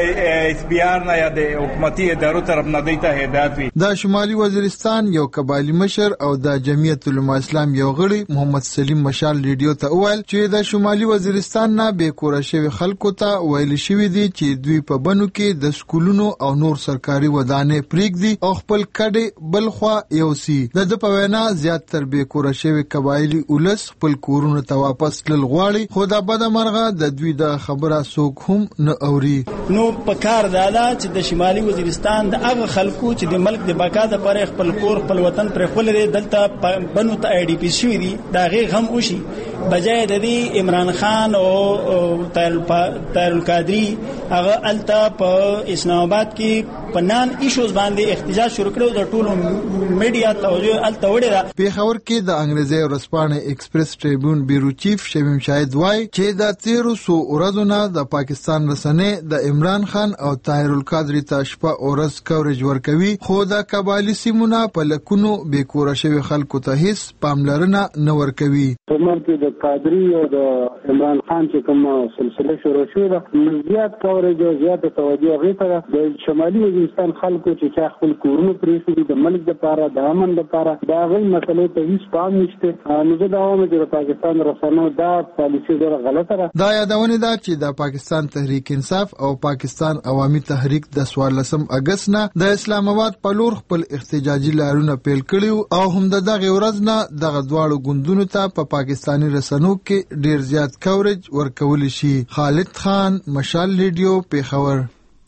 اس پی آر نه یا د حکومتي ادارو طرف نه دیته هدایت وي. د شمالي وزیرستان یو قبایلی مشر او د جمعیت العلماء اسلام یو غړي محمد سلیم مشال ریډیو ته وویل چې د شمالي وزیرستان نه بې کوره شوي خلکو ته ویل شوي دي چې دوی په بنو کې د سکولونو او نور سرکاري ودانې پرېږدي او خپل کډې بلخوا یوسي. د ده په وینا زیات تر بې کوره شوي قبایلی اولس خپل کورونو ته واپس تلل غواړي، خو د بده مرغه د دوی د خبره څوک هم نه اوري. نو په کار دا ده چې د شمالي وزیرستان د هغه خلکو چې د ملک د بقا لپاره خپل کور خپل وطن پر خپل دلته بنو ته آی ډی پی شوي دي، دا غي غم وشي، بجای د دې عمران خان او طاهر القادری هغه الته په اسلام آباد کې په نان ایشوز باندې احتجاج شروع کړو، د ټولو میډیا توجه الته وړي ده. پیښور کې د انګریزي ورځپاڼې ایکسپریس ټریبیون بیورو چیف شمیم شاهد وایي چې د تیرو سو ورځو نه د پاکستان رسنۍ د عمران خان او طاهر القادری ته شپه او ورځ کوریج ورکوي، خو د قبایلی سیمونه په لکونو بې کوره شوي خلکو ته هیڅ پاملرنه نه ورکوي. په ملک د قادری او د عمران خان چې کوم سلسله شروع شوې ده، زیات کوریج او زیات توجه هغې ته د شمالي وزیرستان خلکو چې چا خپل کورونه پرېښي دي د ملک لپاره د امن لپاره، د هغې مسلې ته هیڅ پام نشته. نو زه دا وایم چې د پاکستان رسنیو دا پالیسي ډېره غلطه ده. دا یادونه ده چې د پاکستان تحریک انصاف او پاکستان عوامي تحریک د څوارلسم اګست نه د اسلام آباد په لور خپل احتجاجي لارونه پیل کړي او هم د دغه ورځ نه دغه دواړو ګوندونو ته په پاکستاني رسنیو کې ډېر زیات کوریج ورکول شي. خالد خان، مشال ریډیو، پیښور.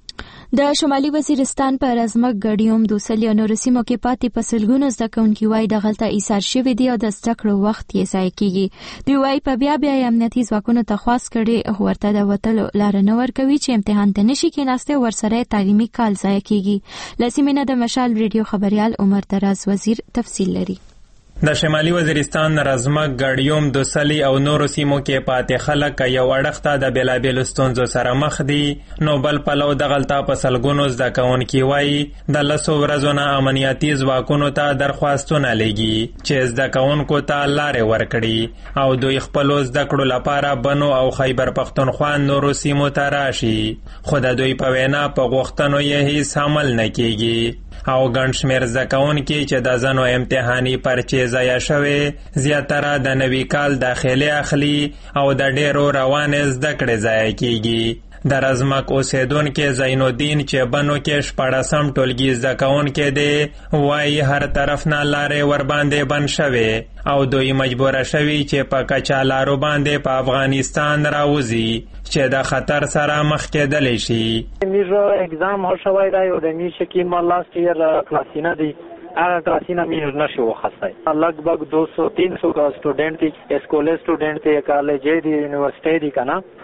د شمالي وزیرستان په رزمک ګډیوم دوسل او نور سیمو کې پاتې پسلګونو زده کوونکي وایي د غلطه ایثار شوی دی او د زده کړو وخت یې ضایع کیږي. دوی وایي په بیا بیا امنیتي ځواکونو ته خواست کړي او ورته د وتلو لار نه ورکوي چې امتحان ته نشي کېناسته او ورسره تعلیمي کال ضایع کیږي. لسیمه نه د مشال ریډیو خبريال عمر دراز وزیر تفصیل لري. د شمالي وزیرستان رزمک ګډیوم دوسلی او نورو سیمو کې پاتې خلک یو اړخته د بېلابېلو ستونزو سره مخ دي، نو بل پلو د غلطه په سلګونو زده کوونکي وایي د لسو ورځو نه امنیتي ځواکونو ته درخواستونه لیږي چې زده کوونکو ته لارې ورکړي او دوی خپلو زده کړو لپاره بنو او خیبر پښتونخوا نورو سیمو ته راشي، خو د دوی په وینا په غوښتنو یې هیڅ عمل نه کیږي او ګڼ شمېر زده کوونکي چې د ځینو امتحاني پرچې ضایع شوې زیاتره د نوي کال داخلي اخلي او د ډېرو روانې زده کړې ضایع کیږي. د رزمک اوسیدونکي زین الدین چې بنو کې شپاړسم ټولګي زده کوونکی دی وایي هر طرف نه لارې ورباندې بند شوې او دوی مجبوره شوي چې په کچا لارو باندې په افغانستان راوځي چې د خطر سره مخ کېدلی شي. میرو اگزام ها شوی دی او د میشه که ما لاست ایر کلاسینه دی هغه کلاسینه میر نشو وخصای. لگبگ دو سو تین سو کا اسٹوڈنٹ دی، اسکول اسٹوڈنٹ دی، کالج دی، یونیورسٹی دی کنه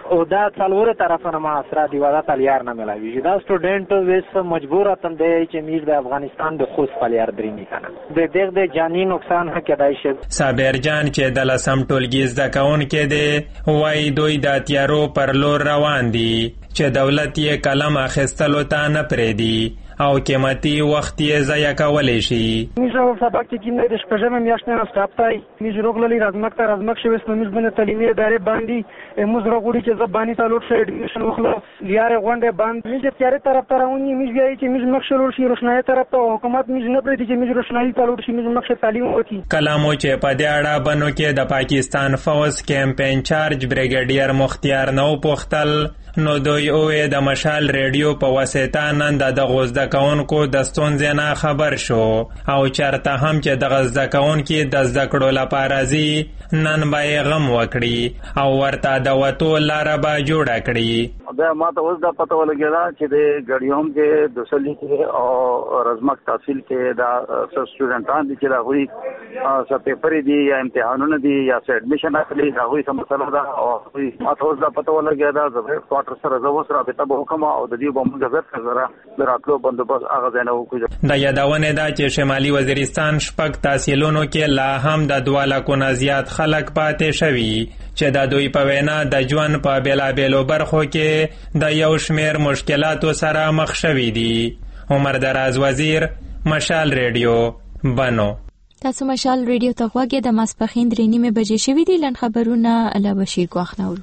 او دا څلور طرفه محاصره دی ودا تلیار نه ملاویږي دا سټوډنټ وس مجبور اتل دی چې میر د افغانستان د خوست پلیار درې نه کنه د دغه د جانی نقصان حق کدای شي. صابر جان چې د لسم ټولګي زده کوونکي دی وایي دوی د تیارو پر لور روان دي چې دولت یې قلم اخیستلو ته نه پرېږدي او قیمتي وخت یې ضایع کولی شي. میشه سبق چې کیم د شپږمې میاشتې نه سټاپ تای میشه روغللی رازمک ته رازمک شوی سمې باندې تعلیمي ادارې باندې موږ راغوري چې زبانی تعلق شي اډمیشن وخلو لیاره غونډه باندې میشه تیارې طرف ته راونی میشه وایي چې میشه مخشلول شي روشنايي طرف ته حکومت میشه نه پرې چې میشه روشنايي تعلق شي میشه مخشه تعلیم وکړي. کلامو چې په دې اړه بنو کې د پاکستان فوز کیمپ انچارج بریګیډیر مختیار نو پختل نو دوی اوه د مشال ریډیو په واسطه نن د دغه زده کوونکو د ستونزې نه خبر شو او چرته هم چې دغه زده کوونکي د زده کړو لپاره ځي نن به یې غم وکړي او ورته د وتو لاره به جوړه کړي. دا ما ته اوس دا پته ولګېده چې د ګډیوم کې د سلی کې او رزمک تحصیل کې دا سټوډنټان دي چې دا غوي څه پیپر دي یا امتحانونه دي یا څه اډمیشن اخلي دا غوي سم مسله ده او ما ته اوس دا پته ولګېده زه کوارټر سره زه اوس رابطه به وکړم او د دې به موږ زر سره د راتلو بندوبست هغه ځای نه وکړو. د یادونه ده چې شمالي وزیرستان شپږ تحصیلونو کې لا هم د دوه لکو نه زیات خلک پاتې شوي چې د دوی په وینا د ژوند په بیلابیلو برخو کې د یو شمیر مشکلاتو سره مخ شوي دي. عمر دراز وزیر، مشال ریډیو، بنو. تاسو مشال ریډیو ته غوږی د ماسپخین درې نیمې بجې شوي دي. لنډ خبرونه له بشیر ګواښ نورو.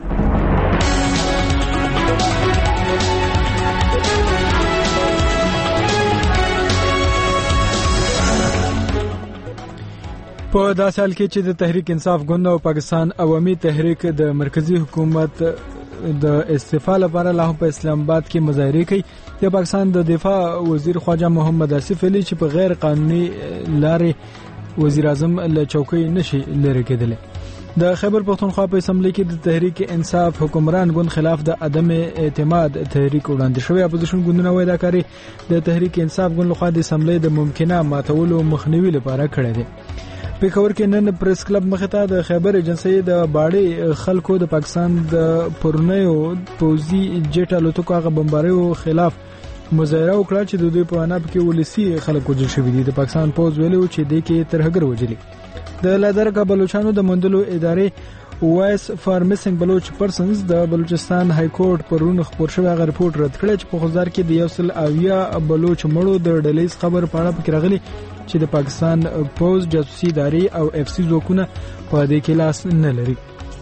په دا سال کې چې د تحریک انصاف ګوند او پاکستان عوامي تحریک د مرکزی حکومت د استعفا لپاره لا په اسلام آباد کې مظاهره کوي. د پاکستان د دفاع وزیر خواجه محمد آصف علي چې په غیر قانوني لارې وزیر اعظم له چوکۍ نشي لري کېدل. د خیبر پختونخوا په اسمبلی کې د تحریک انصاف حکمران ګوند خلاف د عدم اعتماد تحریک وړاندې شوی. اپوزیشن ګوندونه وایي دا کاری د تحریک انصاف ګوند لخوا د اسمبلی د ممکنه ماتولو مخنیوي لپاره کړی دی. پیښور کې نن پریس کلب مخې ته د خیبر ایجنسی د باړې خلکو د پاکستان د پرونیو پوزي جټ الوتکو هغه بمباریو خلاف مظاهره وکړه چې د دوی په اړه کې ولسی خلک وژل شوي دي. د پاکستان پوز ویلو چې د کې ترهګر وژلي. د لادرګه بلوچستانو د مندلو ادارې وایس فار میسنګ بلوچ پرسنز د بلوچستان های کورټ پرون خبر شوی هغه رپورت رد کړ چې په خوزار کې د یو سل اویا بلوچ مړو د ډلیز خبر په اړه پکې راغلي چې د پاکستان پوز جاسوسي ادارې او اف سی ځواکونه په دې کې لاس نه لري.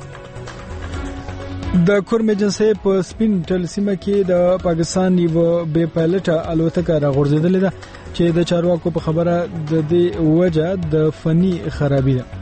د کورم ایجنسی په سپین ټل سیمه کې د پاکستان یو بې پایلټه الوتکه راغورځېدلې ده چې د چارواکو په خبره د دې وجه د فني خرابي ده.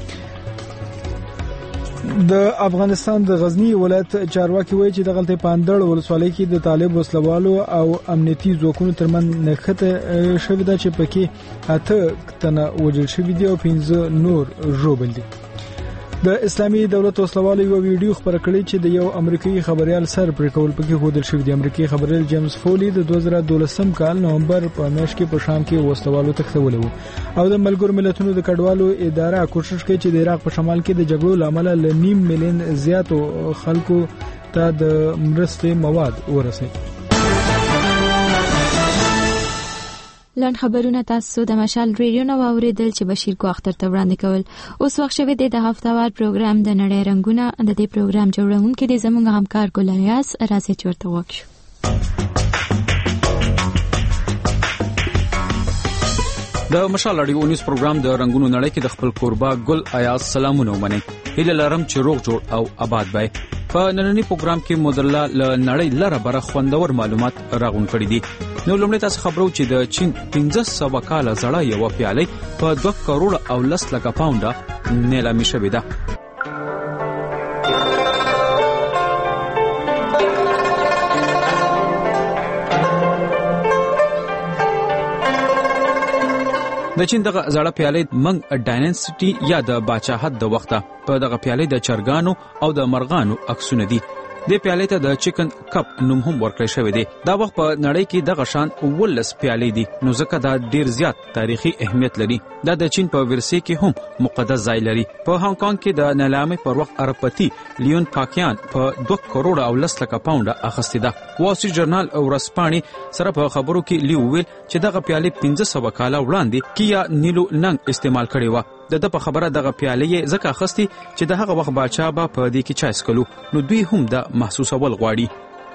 د افغانستان د غزنی ولایت چارواکي وایي چې د غلطي پاندړ ولسوالۍ کې د طالب وسلوالو او امنیتي ځواکونو ترمن نښته شوې ده چې پکې اته تنه وژل شوي دي او پنځه نور ژوبل دي. د اسلامي دولت وسلوالو یو ویډیو خبره کړې چې د یو امریکایي خبريال سر پرې کول پکې هودل شوی دی. امریکایي خبريال جیمز فولي د دوه زره دولسم کال نومبر په میاشت کې په شام کې وسلوالو تختول وو او د ملګرو ملتونو د کډوالو اداره کوشش کوي چې د عراق په شمال کې د جګړو لامل له نیم میلیون زیاتو خلکو ته د مرستې مواد ورسوي. لنډ خبرونه تاسو د مشال ریډیو نو اوریدل چې بشیر کو اختر ته وړاندې کول. اوس وخت شوه د هفتهوار پروګرام د نړۍ رنگونه د دې پروګرام جوړونکو د زموږ همکار ګلاریاس راځي چورته وکړو. د مشال اړیو نیوز پروګرام د رنگونو نړۍ کې د خپل قربا ګل ایاز سلامونه ومني. هله لرم چې روغ جوړ او آباد وای. په نننی پروګرام کې مدلله ل نړۍ لره بره خوندور معلومات راغون کړی دي. نو لومړی تاسو خبرو چې د چین پنځه سوه کاله زړه یو پیاله په دوه کروڑ او لس لکه پاونډه نیلامي شوې ده. د چین دغه زړه پیاله منګ ډایناسټي یا د باچاحت د وخته په دغه پیاله د چرګانو او د مرغانو عکسونه دي. د پیالې ته د چکن کپ نوم هم ورکړی شوی دی. دا وخت په نړۍ کې دغه شان ولس پیالې دي، نو ځکه دا ډیر زیات تاریخي اهمیت لري. دا د چین په ورسي کې هم مقدس ځای لري. په هانګ کانګ کې د نیلامې پر وخت اربپتی لیون پاکیان په دوه کروڑه او لس لکه پاونډه اخیستې ده. وال سټریټ جرنال او ورځپاڼې سره په خبرو کې لیو ویل چې دغه پیالې پنځه سوه کاله وړاندې کیا نیلو ننګ استعمال کړې وه. د د په خبره دغه پیالې ځکه اخیستې چې د هغه وخت باچا به په دې کې چای څښلو، نو دوی هم د محسوسول غواړي.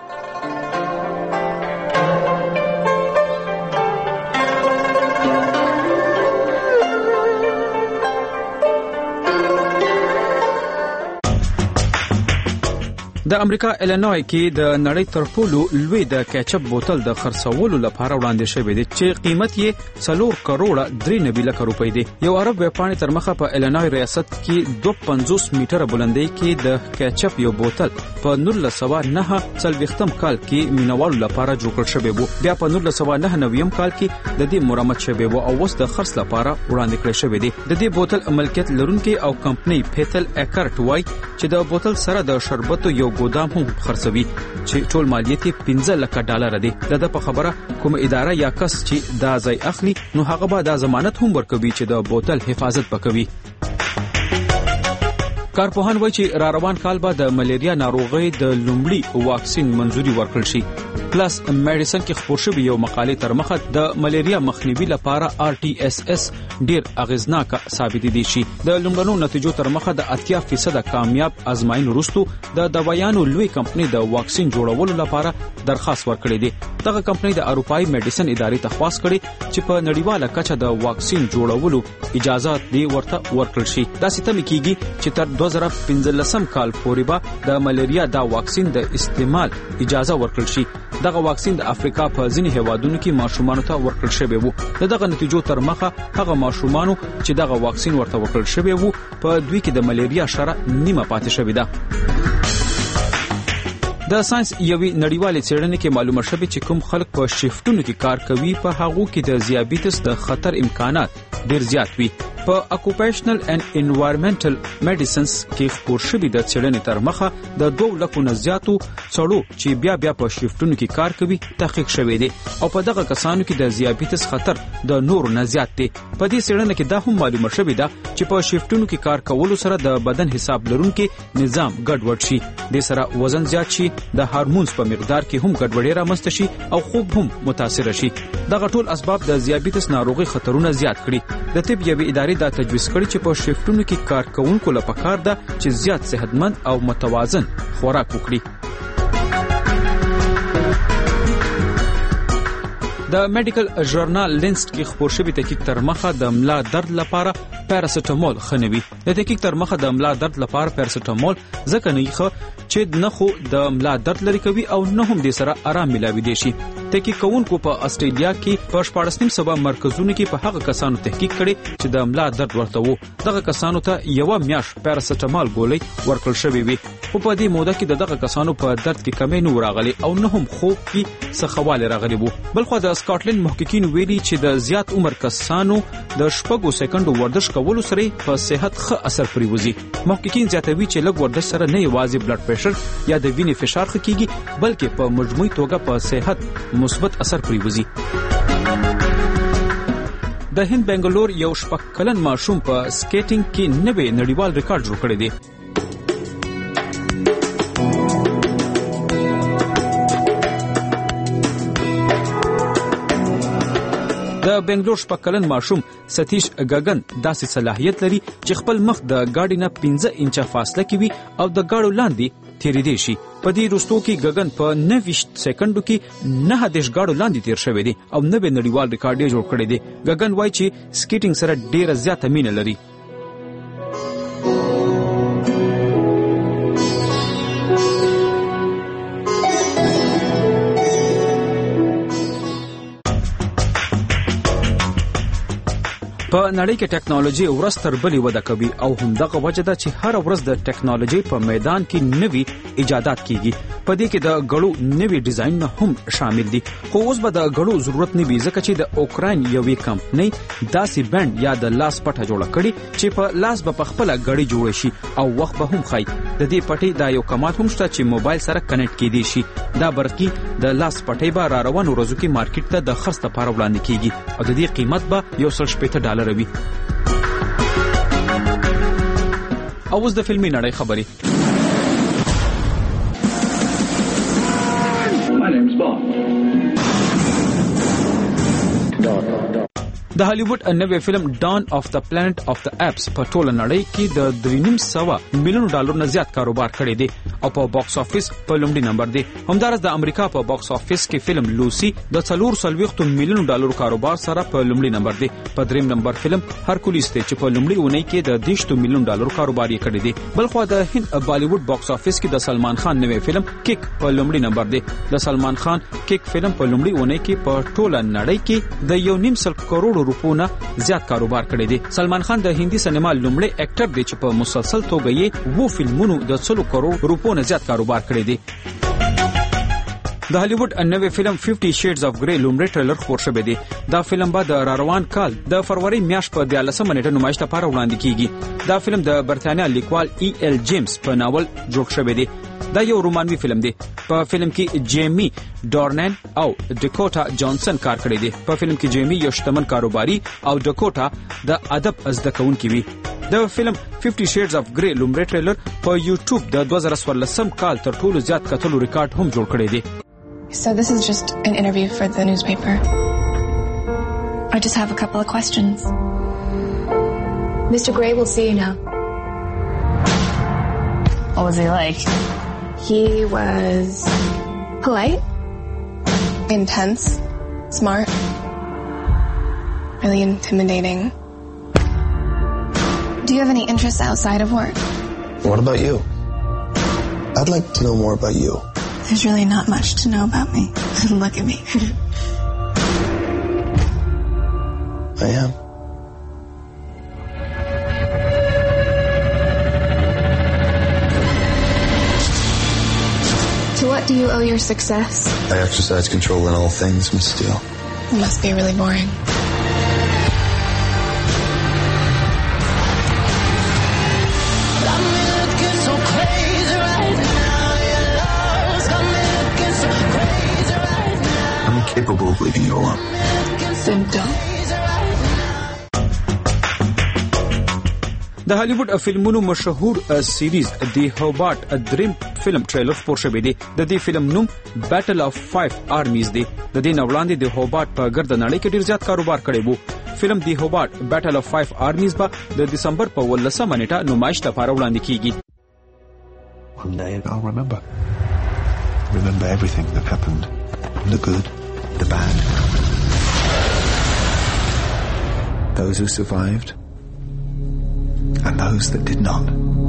د امریکا الینوای کې د نړۍ تر ټولو لوی د کیچپ بوتل د خرڅولو لپاره وړاندې شوی دی چې قیمت یې څلور کروڑه درې نوي لکه روپۍ دی. یو عرب ویبپاڼې تر مخه په الینوای ریاست کې دوه پنځوس میټره بلندۍ کې د کیچپ یو بوتل په نولس سوه نهه څلوېښتم کال کې مینوالو لپاره جوړ کړل شوی و. بیا په نولس سوه نهه نوي کال کې د دې مرمت شوی و او اوس د خرڅ لپاره وړاندې کړل شوی دی. د دې بوتل ملکیت لرونکي او کمپنۍ پیتل اکرټ وای چې د بوتل سره د شربتو یو ګودام هم خرڅوي چې ټول مالیت یې پنځه لکه ډالر دی. د په خبره کوم اداره یا کس چې دا ځای اخلي نو هغه به دا ضمانت هم ورکوي چې د بوتل حفاظت وکوي. کارپوهان وایي چې را روان کال به د ملیریا ناروغۍ د لومړي واکسین منځوري ورکړل شي. پلس میډیسن کې خبر شوی یو مقاله تر مخه د ملیریا مخنیوي لپاره آر ټي اس اس ډیر اغیزناک ثابت دي شي. د لومړنو نتیجو تر مخه د اتیا فیصد کامیاب ازمایښت وروسته د دوايانو لوی کمپنۍ د واکسین جوړولو لپاره درخواست ورکړی دی. دغه کمپنۍ د اروپאי میډیسن ادارې تخواست کړي چې په نړیواله کچه د واکسین جوړولو اجازه دی ورته ورکړل شي. دا ستمه کیږي چې تر دوه زره پنځلسم کال پورې به د ملیریا دا واکسین د استعمال اجازه ورکړل شي. دغه واکسین د افریقا په ځینې هیوادونو کې ماشومانو ته ورکړل شوی وو. دغه نتیجو تر مخه هغه ماشومانو چې دغه واکسین ورته ورکړل شوی وو په دوی کې د ملیریا شره نیمه پاتې شوې ده. د ساينس یوې نړیوالې څېړنې کې معلومه شوه چې کوم خلک په شیفټونو کې کار کوي په هغو کې د ذیابیطس د خطر امکانات ډیر زیات وي. په اکوپیشنل اینڈ انوایرنمنټل میډیسنز کې خبر شوی د څېړنې تر مخه د دوه لکو نه زیاتو څړو چې بیا بیا په شیفټونو کې کار کوي تحقیق شوی دی او په دغه کسانو کې د ذیابیطس خطر د نورو نه زیات دی. په دې څېړنه کې دا هم معلومه شوی ده چې په شیفټونو کې کار کولو سره د بدن حساب لرونکي نظام ګډوډ شي، د سره وزن زیات شي، د هورمونز په مقدار کې هم ګډوډي رامنځته شي او خوب هم متاثر شي. دغه ټول اسباب د ذیابیطس ناروغي خطرونه زیات کړي. د طب یوې ادارې دا تجویز کړی چې په شیفټونو کې کار کوونکو لپاره پکار ده چې زیات صحتمند او متوازن خوراک وکړي. د میډیکل ژورنال لینست کې خبر شوی تحقیق تر مخه د ملا درد لپاره پاراسټامول خنوي. د تحقیق تر مخه د ملا درد لپاره پاراسټامول ځکه نه خو چې نه خو د ملا درد لري کوي او نه هم د سره آرام ملاوي دي شي. تحقیق کوونکو په استرالیا کې په شپږ نیم سوه مرکزونو کې په هغه کسانو تحقیق کړي چې د ملا درد ورته وو. دغه کسانو ته یو میاش پاراسټامول ګولۍ ورکړل شوې وي. خو په دې موده کې دغه کسانو په درد کې کمی نه راغلي او نه هم خوب کې سخواله راغلي وو. بلخو د سکاټلند محققین ویلي چې د زیات عمر کسانو د شپږو سکندو ورزش کولو سره په صحت ښه اثر پریوزي. محققین زیاتوي چې لږ ورزش سره نه یوازې بلډ پریشر یا د وینې فشار ښه کیږي بلکې په مجموعي توګه په صحت مثبت اثر پریوزي. د هند بنگلور یو شپږ کلن ماشوم په سکیټینګ کې نوې نړیوال ریکارډ جوړ کړی دی. د بنگلور شپږ کلن ماشوم ستیش ګګن داسې صلاحیت لري چې خپل مخ د ګاډي نه پنځه انچه فاصله کې وي او د ګاډو لاندې تیریدي شي. په دې وروستو کې ګګن په نهه سکندو کې نهه دیرش ګاډو لاندې تیر شوی دی او نوې نړیوال ریکارډ یې جوړ کړی دی. ګګن وایي چې سکیټینګ سره ډیره زیاته مینه لري. په نړۍ کې ټیکنالوژي ورځ تر بلې وده کوي او همدغه وجه ده چې هر ورځ د ټیکنالوژي په میدان کې نوي ایجادات کیږي. په دې کې د غړو نوي ډیزاین هم شامل دي. خو اوس به د غړو ضرورت نه وي ځکه چې د اوکراین یوې کمپنۍ داسې بند یا د لاس پټه جوړه کړي چې په لاس به په خپل غړي جوړ شي او وخت به هم خای. د دې پټې دا یو کمات هم شته چې موبایل سره کنیکټ کیدی شي. دا برقي د لاس پټې به را روانو ورځو کې مارکیټ ته د خرڅ لپاره وړاندې کیږي او د دې قیمت به یو سل شپږ ډالر وي. اوس د فلمي نړۍ خبري. د هالیوډ نوې فلم ډان اف د پلانټ اف د اپس په ټوله نړۍ کې د درې نیم سوه میلیون ډالر نه زیات کاروبار کړی دی او په باکس افیس په لومړي نمبر دی. همدارس د امریکا په باکس افیس کې فلم لوسی د څلور سلويخت میلیون ډالر کاروبار سره په لومړي نمبر دی. په دریم نمبر فلم هرکولیس دی چې په لومړي اونۍ کې د دیشت میلیون ډالر کاروبار یې کړی دی. بلخو د هند بالیوډ باکس افیس کې د سلمان خان نوې فلم کیک په لومړي نمبر دی. د سلمان خان کیک فلم په لومړي اونۍ کې په ټوله نړۍ کې د یو نیم سل کروڑ روپونه زیات کاروبار کړی دی. سلمان خان د هندي سینما لومړی اکټر دی چې په مسلسل توګه یې وو فلمونو د څلور کروڑ روپونه زیات کاروبار کړی دی. د هالیوډ نوې فلم ففټي شیډز اف ګری لومړی ټریلر خپور شوی دی. دا فلم به د راروان کال د فروری میاشت په دیارلسمه نیټه نمایش لپاره وړاندې کیږي. دا فلم د برتانیا لیکوال ای ایل جیمز په ناول جوړ شوی دی. دا یو رومانوي فلم دی. په فلم کې جیمی ډورنن او ډکوټا جانسن کار کړی دی. په فلم کې جیمی یو شتمن کاروباري او ډکوټا د ادب زده کوونکی وي. د فلم ففټي شیډز اف ګری لومړی ټریلر په یوټیوب د دوه زره څوارلسم کال تر ټولو زیات کتلو ریکارډ هم جوړ کړی دی. So this is just an interview for the newspaper. I just have a couple of questions. Mister Gray will see you now. What was he like? He was polite, Intense, smart, really intimidating. Do you have any interests outside of work? What about you? I'd like to know more about you. There's really not much to know about me. Look at me. I am. To what do you owe your success? I exercise control in all things, Miss Steele. It must be really boring. Capable of leaving you alone. Then don't. د هالیوډ فلمونو مشهور سیریز دی هوبارت دریم فلم ټریلر خپور شوی دی. د دې فلم نوم بیټل اف فایو آرمیز دی. د دې نو وړاندې د هوبارت په ګرد نړۍ کې ډیر زیات کاروبار کړی وو. فلم دی هوبارت بیټل اف فایو آرمیز به د دسمبر په ولسمه نیټه نمایش لپاره وړاندې کیږي. One day I'll remember. Remember everything that happened. The good, the bad. Those who survived and those that did not.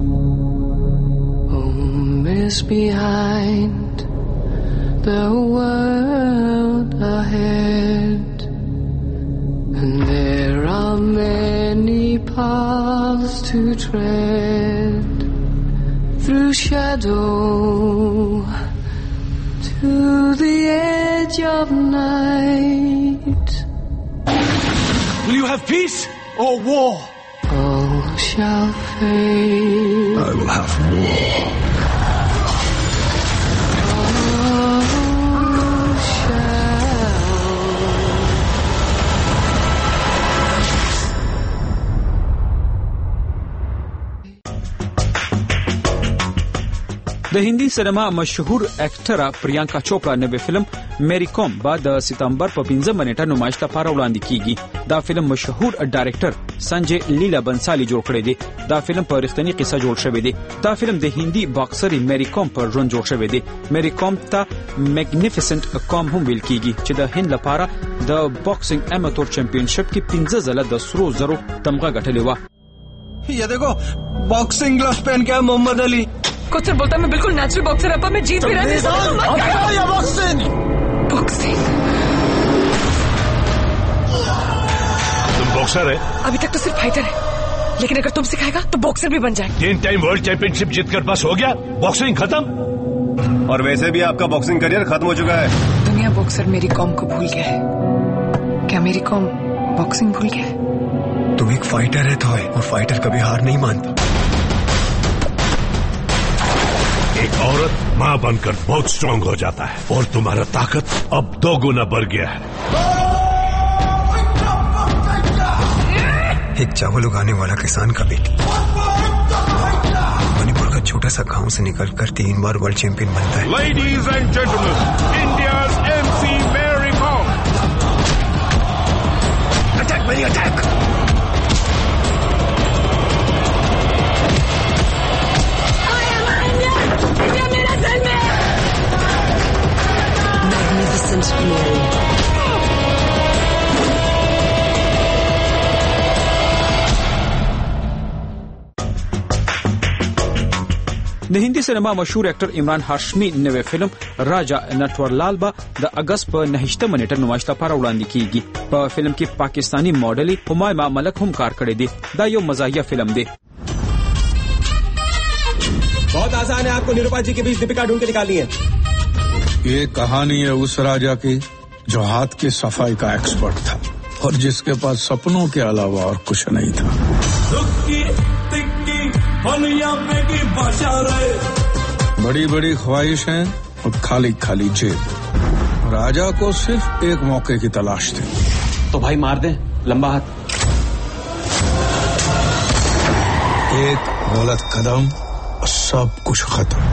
Home is behind, the world ahead, and there are many paths to tread through shadow to the edge of night. Will you have peace or war? All shall fade. I will have war. All shall. د هندي سینما مشهور اکټره پریانکا چوپړا نوې فلم میری کوم بعد د سپتمبر په پنځمه نیټه نمایش لپاره وړاندې کیږي. دا فلم مشهور ډایرکټر سنجي لیلا بنسالي جوړ کړی دی. دا فلم په رښتینی قصه جوړ شوی دی. دا فلم د هندي باکسري میری کوم پر ژوند جوړ شوی دی. میری کوم ته میګنیفیسنت کوم هم ویل کیږي چې د هند لپاره د باکسینګ امیټور چمپیونشپ کې پنځه ځله د سرو زرو تمغه ګټلې و. ये देखो boxing gloves पहन के मोहम्मद अली कुछ से बोलता मैं बिल्कुल natural boxer है, मैं जीत भी रहा हूं। बॉक्सिंग तुम बॉक्सिंग बॉक्सर है? अभी तक तो सिर्फ फाइटर है, लेकिन अगर तुम सिखाएगा तो बॉक्सर भी बन जाए। तीन टाइम वर्ल्ड चैंपियनशिप जीतकर बस हो गया, बॉक्सिंग खत्म? और वैसे भी आपका बॉक्सिंग करियर खत्म हो चुका है। दुनिया बॉक्सर मेरी कौम को भूल गया है, क्या मेरी कौम बॉक्सिंग भूल गया है? तुम एक फाइटर है थॉय, और फाइटर कभी हार नहीं मानता। एक औरत माँ बनकर बहुत स्ट्रांग हो जाता है, और तुम्हारा ताकत अब दो गुना बढ़ गया है। एक चावल उगाने वाला किसान का बेटी मणिपुर का छोटा सा गांव से निकलकर तीन बार वर्ल्ड चैंपियन बनता है। Ladies and gentleman, India's MC Mary Kom. Attack Mary attack. Magnificent Mary. د هندي سینما مشهور اکټر عمران هاشمي نوې فلم راجا نټورلال به د اگست په نهشتمه نیټه نمایش لپاره وړاندې کیږي. په فلم کې پاکستانی ماډل همایما ملک هم کار کړی دی. دا یو مزاحیه فلم دی. बहुत आसान है आपको निरुपा जी के बीच दीपिका ढूंढ के निकालनी है. ये कहानी है उस राजा की जो हाथ की सफाई का एक्सपर्ट था और जिसके पास सपनों के अलावा और कुछ नहीं था. बड़ी बड़ी ख्वाहिशें और खाली खाली जेब. राजा को सिर्फ एक मौके की तलाश थी. तो भाई मार दे लंबा हाथ. एक गलत कदम और सब कुछ खत्म.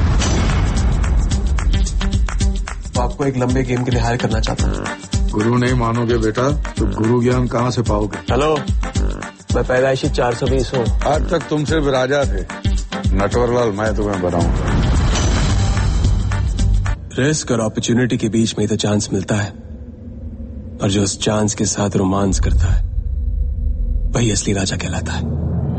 तो आपको एक लंबे गेम के लिए हायर करना चाहता हूँ. गुरु नहीं मानोगे बेटा तो गुरु ज्ञान कहाँ से पाओगे. हेलो, मैं पैदाइशी चार सौ बीस हूँ. आज तक तुम सिर्फ राजा थे. नटवरलाल मैं तुम्हें बनाऊंगा. रिस्क और अपॉर्चुनिटी के बीच में तो चांस मिलता है, और जो उस चांस के साथ रोमांस करता है वही असली राजा कहलाता है.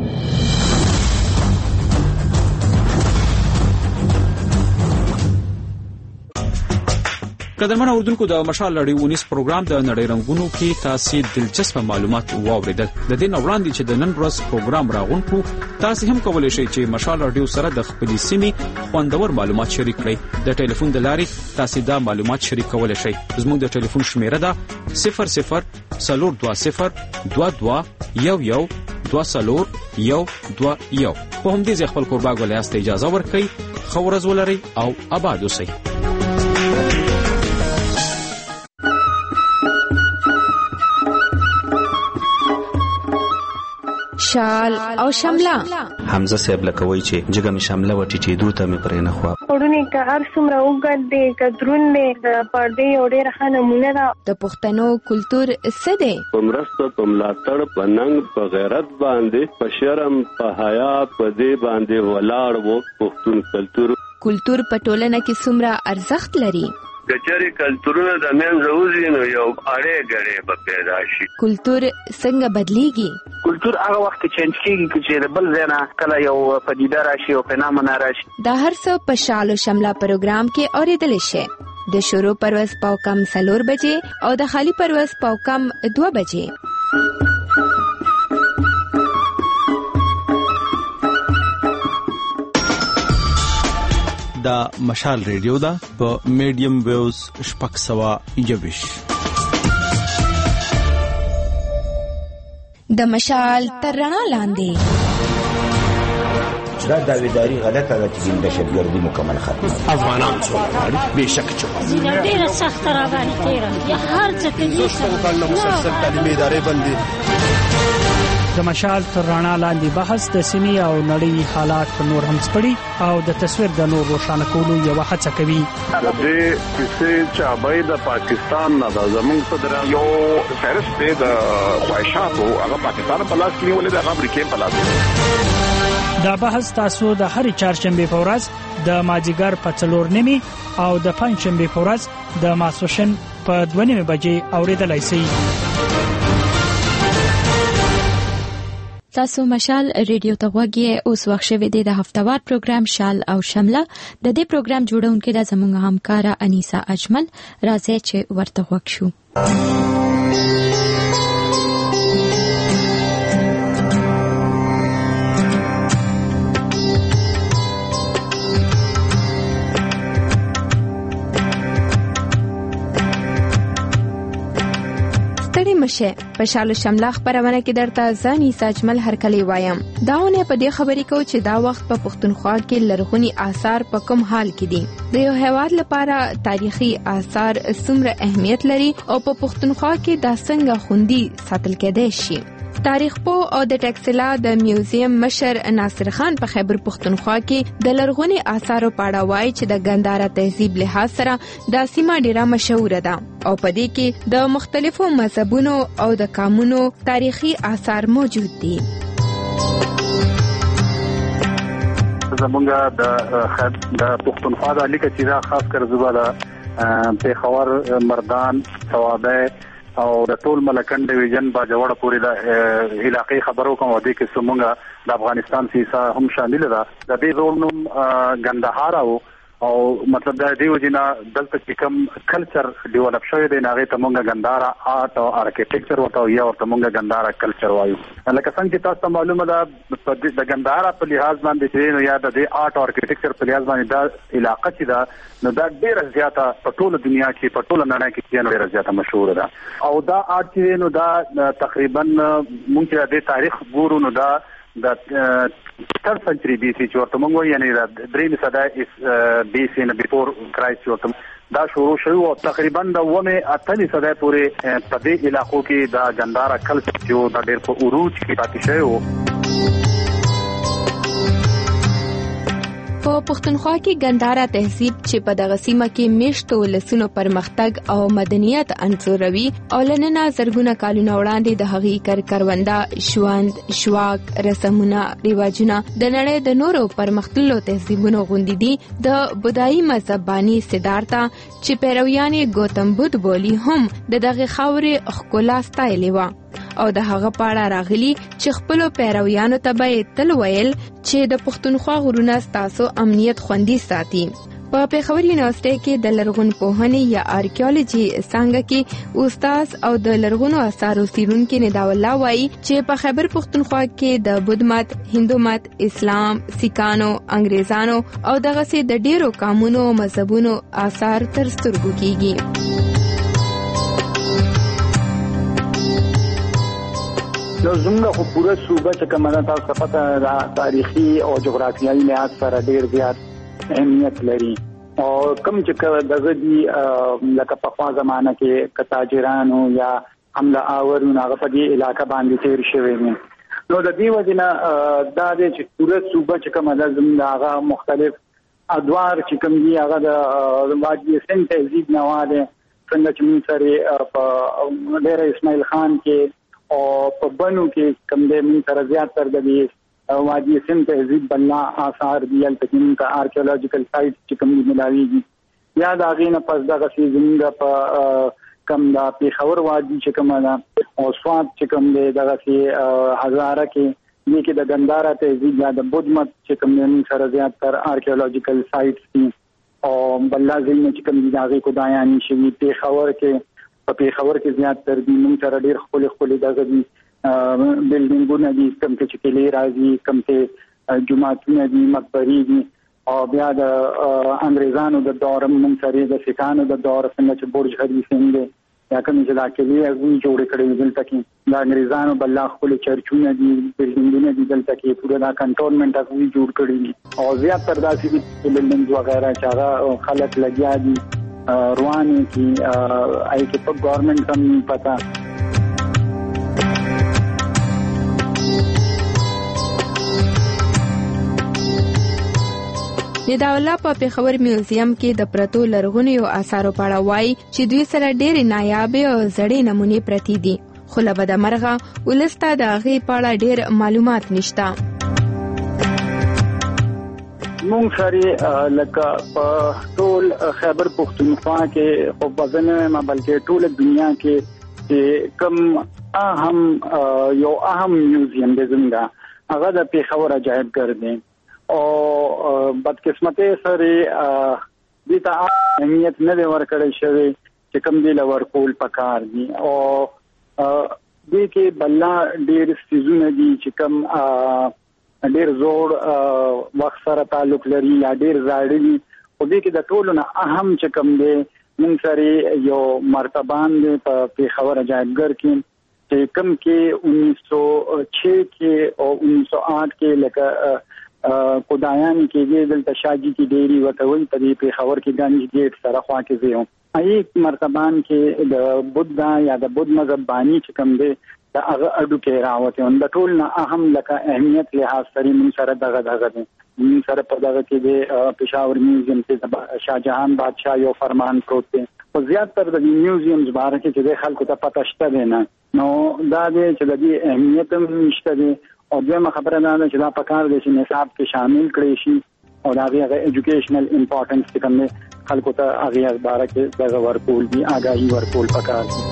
قدرمن اوردونکو د مشال لړۍ ونیس پروګرام د نړۍ رنگونو کې تاسو دلچسپ معلومات واوریدل. د دې وړاندې چې د نن ورځ پروګرام راغونکو تاسو هم کولای شئ چې مشال رادیو سره د خپلې سیمې خوندور معلومات شریک کړئ. د ټلیفون د لارې تاسو دا معلومات شریک کولای شئ. زموږ د ټلیفون شمیره ده صفر صفر صفر دو صفر دو دو یو یو دو صفر یو دو یو. په همدې ځای خپل کورباګ ولایاست اجازه ورکړئ. ښه ورځ ولرئ او آباد اوسئ. شال او شمله. حمزه صاحب لکوي چې جګه می شامله و ټیټې دوه ته می پرې نه خو پړونی که هر څومره وګد دی کدرون دی د پردې او ډېر ښه نمونه ده. د پښتنو کلتور څه دی؟ په مرسته په ملاتړ په ننګ په غیرت باندې په شرم په حیا په دې باندې ولاړ وو پښتون کلتور. کلتور په ټولنه کې څومره ارزښت لري؟ کچري کلتورونه د منځه وځي نو یو اړې غړې به پیدا شي. کلتور څنګه بدلیږي؟ کلتور هغه وخت چینج کیږي چې بل ځنه کله یو پدیده راشي او فنامنا راشي. دا هر څه په شال او شمله پروګرام کې اوریدل شي. د شروع پرواز پاو کم سلور بجې او د خالی پرواز پاو کم دو بجې. دا مشال ریډیو دا په میډیم ویوز شپږ سوه یوویشت. د مشال تر رڼا لاندې دا داویداری غلطه ده چې دهشتګردي مکمل ختمه. افغانان څو غواړي بېشک چې زینه ډېره سخته راغلې تېره یا هر څه کوي کله مسلسل تعلیمي ادارې بندي. د مشال تر رڼا لاندې بحث د سیمې او نړۍ حالات نور هم سپړي او د تصویر د نور روښانه کولو یو هڅه کوي. د دې کیسې چابای د پاکستان نه د زمونږ صدر یو فهرست دی د خواهشاتو هغه پاکستان په لاس کې نیولې د امریکا په لاس. دا بحث تاسو د هرې چهارشنبه په ورځ د مازیګر په څلور نیمې او د پنځشنبه په ورځ د ماسوشن په دوه نیمې بجې اوریدلای شئ. تاسو مشال ریډیو ته غوږی اوس وخت شوی دی د هفتهوار پروګرام شال او شمله. د دې پروګرام جوړونکې د زموږ همکارا انیسا اجمل. راځي چې ورته غوږ شو. ستړي مشه په شالو شمله خبرونه کې درته ځاني ساجمل هرکلی وایم. داونه په دې خبرې کو چې دا وخت په پښتونخوا کې لرغونی آثار په کوم حال کې دي. د یو هیواد لپاره تاریخي آثار څومره اهمیت لري او په پښتونخوا کې دا څنګه خوندي ساتل کېدای شي. تاریخ پو او د ټکسلا د میوزیم مشر ناصر خان په خیبر پښتونخوا کې د لرغونی آثارو په اړه وایي چې د ګنداره تهذیب لحاظ سره دا سیمه ډیره مشهور ده او په دې کې د مختلفو مذهبونو او د قومونو تاریخي آثار موجود دي. زمونږ د د پښتونخوا د لیکه چې دا خاص کر زباله پیښور مردان ثوابه او د ټول ملکن ډیویژن باجوړ پورې د علاقې خبرو کوم ودی کې سمونګه د افغانستان سیسا هم شامل ده. د دې زور نوم ګندهار او او مطلب دا دی وجنا دلته چې کوم کلچر ډیولپ شوی دی ناغه تمونګه ګندارا آرت او ارکیټیکچر وته یا ورته مونږه ګندارا کلچر وایو. لکه څنګه چې تاسو معلومه ده د ګندارا په لحاظ باندې چې نو یا د آرت او ارکیټیکچر په لحاظ باندې دا علاقه چې دا نو دا ډیره زیاته په ټوله دنیا کې په ټوله نړۍ کې چې ډیره زیاته مشهور ده او دا آرت چې نو دا تقریبا مونږ د تاریخ ګورو نو دا د third century B C چې ورته مونږ یعنی د دریم صدای B C نه بیفور کرایست ورته دا شروع شوی او تقریبا د ومه اتلې صدای پورې په دې علاقو کې دا ګندارا کلچر چې دا ډېر په عروج کې پاتې شوی و. په پښتونخوا کې ګنداره تهذیب چې په دغه سیمه کې میشتو لسونو پرمختګ او مدنیت انځوروي او لننه زرګونه کالونه وړاندې د هغې کر کرونده ژوند شواک رسمونه ریواجونه د نړۍ د نورو پرمختللو تهذیبونو غوندې دي. د بودایي مذهب بانی سدارتا چې پیرویان ګوتم بدھ بولی هم د دغه خاورې ښکلا ستایلې وه او د هغه پاړه راغلی چې خپل پیرویانو ته به تل ویل چې د پښتونخوا غرونه ستاسو امنیت خوندي ساتي. په پیښور یونیورسيټي کې د لرغون پوهنې یا آرکیولوژي څنګه کې استاد او د لرغونو آثارو څیړونکو نداء الله وایي چې په خیبر پښتونخوا کې د بودھ مت، هندو مت، اسلام، سیکانو، انګریزانو او دغه سي د ډیرو قومونو مذهبونو آثار تر سترګو کیږي. نو زموږ خو پوره صوبه چې کومه ده تاسو پته دا تاریخي او جغرافیایي لحاظ سره ډیر زیات اهمیت لري او کوم چې دغه دي لکه په خوا زمانه کې کتاجرانو یا حمله آورونو هغه په دې علاقې باندې تیر شوی دي. نو د دې وجنه دا د چې پوره صوبه چې کومه ده زموږ هغه مختلف ادوار چې کوم دي هغه د وادي سند تهذیب نواده څنګه چې موږ سره په ډیر اسماعیل خان کې او په بنو کې کوم دې من تر زیات تر د وادي سند تهذیب بلنا آثار دی التکین کا آرکیولوژیکل سایټ چې کوم ملاویږي یا دا غینه پس دغه سي زمونږ په کم دا پیښور وادي چې کوم دا او سواد چې کوم دې دغه سي هزاره کې دې کې د ګنداره تهذیب یا د بودھ مت چې کوم من تر زیات تر آرکیولوژیکل سایټ دي او بللا زینه چې کوم دې هغه کو دایانی شي پیښور کې په پیښور کې زیات تر دې موږ سره ډېر خپل خپل دغه دي بلډینګونه دي کوم چې کلی راځي کوم چې جمعهونه دي مقبرې دي او بیا د انګريزانو د دور موږ سره د سکانو د دور څنګه چې برج خلیفه دی یا کوم چې دا کلی هغه جوړ کړی دلته کې د انګريزانو بل خپل چرچونه دي بلډینګونه دي دلته کې پوره دا کنټرولمنت هغه جوړ کړی دي او زیات تر داسې دي بلډینګ وغیرہ چې هغه خلک لګیا دي رواني کی آی کې په ګورنمنت هم پتا. نداء الله په پیښور میوزیم کې د پرتو لرغونیو آثارو په اړه وایي چې دوی سره ډېر نایاب او زړې نمونې پرتی دي خو له بده مرغه ولسته د هغې په اړه ډېر معلومات نشته. مونږ سره لکه په ټول خیبر پښتونخوا کې خو بزنه ما بلکې ټول دنیا کې کوم اهم یو اهم میوزیم دی زموږ هغه د پیښور عجایب ګر دی او بدقسمتۍ سره دې ته اهمیت نه دی ورکړی شوی چې کوم دی لور کول پکار دي او دې کې بللا ډېر سيزونه دي چې کوم ډېر زوړ وخت سره تعلق لري یا ډېر زاړه دي او دې کې د ټولو نه اهم چې کوم دی موږ سره یو مرتبان په پیښور عجایبګر کې چې کوم کې उन्नीस सौ छह کې او उन्नीस सौ आठ کې لکه کودایان کې د تشاجي کې ډېری وتوي په پیښور کې دانش ګیټ سره خوا کې زیو ای مرتبان کې د بودا یا د بود مذهب بانی چې کوم دی دا هغه اډو کې راوته او د ټول نه اهم لکه اهمیت لحاظ سره موږ سره دغه دغه دی موږ سره په دغه کې د پېښور میوزیم کې شاهجهان بادشاہ یو فرمان پروت دی او زیاتره د میوزیمز باره کې چې خلکو ته پته شته دی نه نو دا دی چې د دې اهمیت هم نشته دی او دغه خبره نه ده چې دا پکار دی چې نصاب کې شامل کړي شي او دا هغه ایجوکیشنل امپورټنس چې کوم خلکو ته هغه باره کې دغه ورکول دي آگاهی ورکول پکار دي.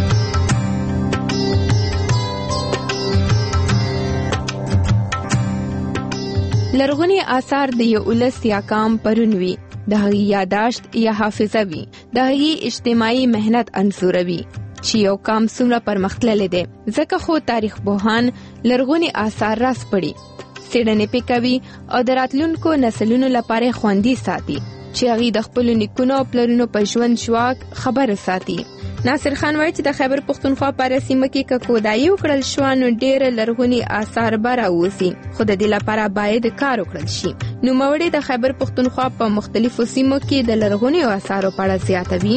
لرغونی آثار د یو ولس یا قام پرونوي د هغې یاداشت یا حافظه وي د هغې اجتماعي مهنت انځوروي چې یو قام څومره پرمختللی دی ځکه خو تاریخ پوهان لرغوني آثار راسپړي څېړنې پې کوي او د راتلونکو نسلونو لپاره خوندي ساتي چې هغې د خپلو نیکونو او پلرونو په ژوند شواک خبره ساتي. ناصر خان وایي چې د خیبر پښتونخوا په سیمه کې که کودایي وکړل شوه نو ډېر لرغوني آثار به راوځي خو د دې لپاره باید کار وکړل شي. نوموړی د خیبر پښتونخوا په مختلفو سیمو کې د لرغوني آثارو په اړه زیاتوي.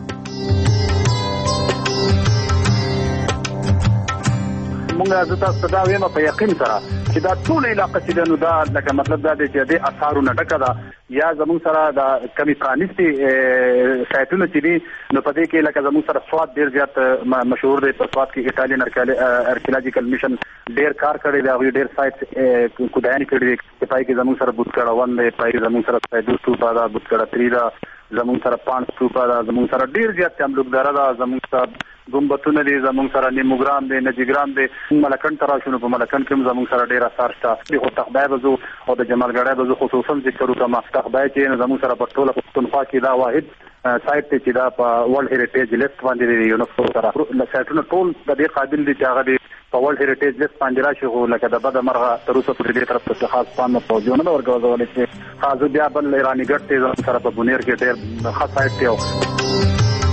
مونږه زه تاسو ته دا وایم په یقین سره چې دا ټول علاقه چې نو دا لکه مطلب دا دی چې د آثارو نه ډکه ده یا زموږ سره د کمی پرانیستي سایټونه چې دي نو په دې کې لکه زموږ سره سواد ډېر زیات مشهور دی په سواد کې ایټالین ارکیولوژیکل میشن ډېر کار کړی دی هغوی ډېر سایټ کودایانې کړي دي چې پای کې زموږ سره بودکړه ون دی پای کې زموږ سره سایدو ستوپا ده بودکړه تري ده زموږ سره پانډ ستوپا ده زموږ سره ډېر زیات چملوکداره ده زموږ سره ګمبتونه دي زموږ سره نیموګرام دی نجیګرام دی ملکن ته راشو نو په ملکن کې زموږ سره ډېر اثار شته خو تخبای به زو او د جمالګړی به زو خصوصا ذکر وکړم تخبای چې زموږ سره په ټوله پښتونخوا کې دا واحد سایټ دی چې دا په ورلد هیریټیج لیست باندې دی یونسکو سره سایټونه ټول د دې قابل دي چې هغه دی په ورلد هیریټیج لیست باندې راشي خو لکه د بده مرغه تر اوسه پورې دې طرف ته خاص پام نه پوجو نه ورګوزول چې خاص بیا بل ایرانی ګټ دی زموږ سره په بونیر کې ډېر خاص سایټ دی.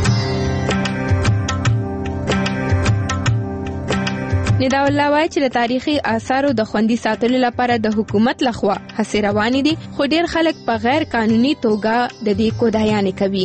ندا الله وایي چې د تاریخي آثارو د خوندي ساتلو لپاره د حکومت لخوا هڅې روانې دي خو ډېر خلک په غیر قانوني توګه د دې کودایانې کوي.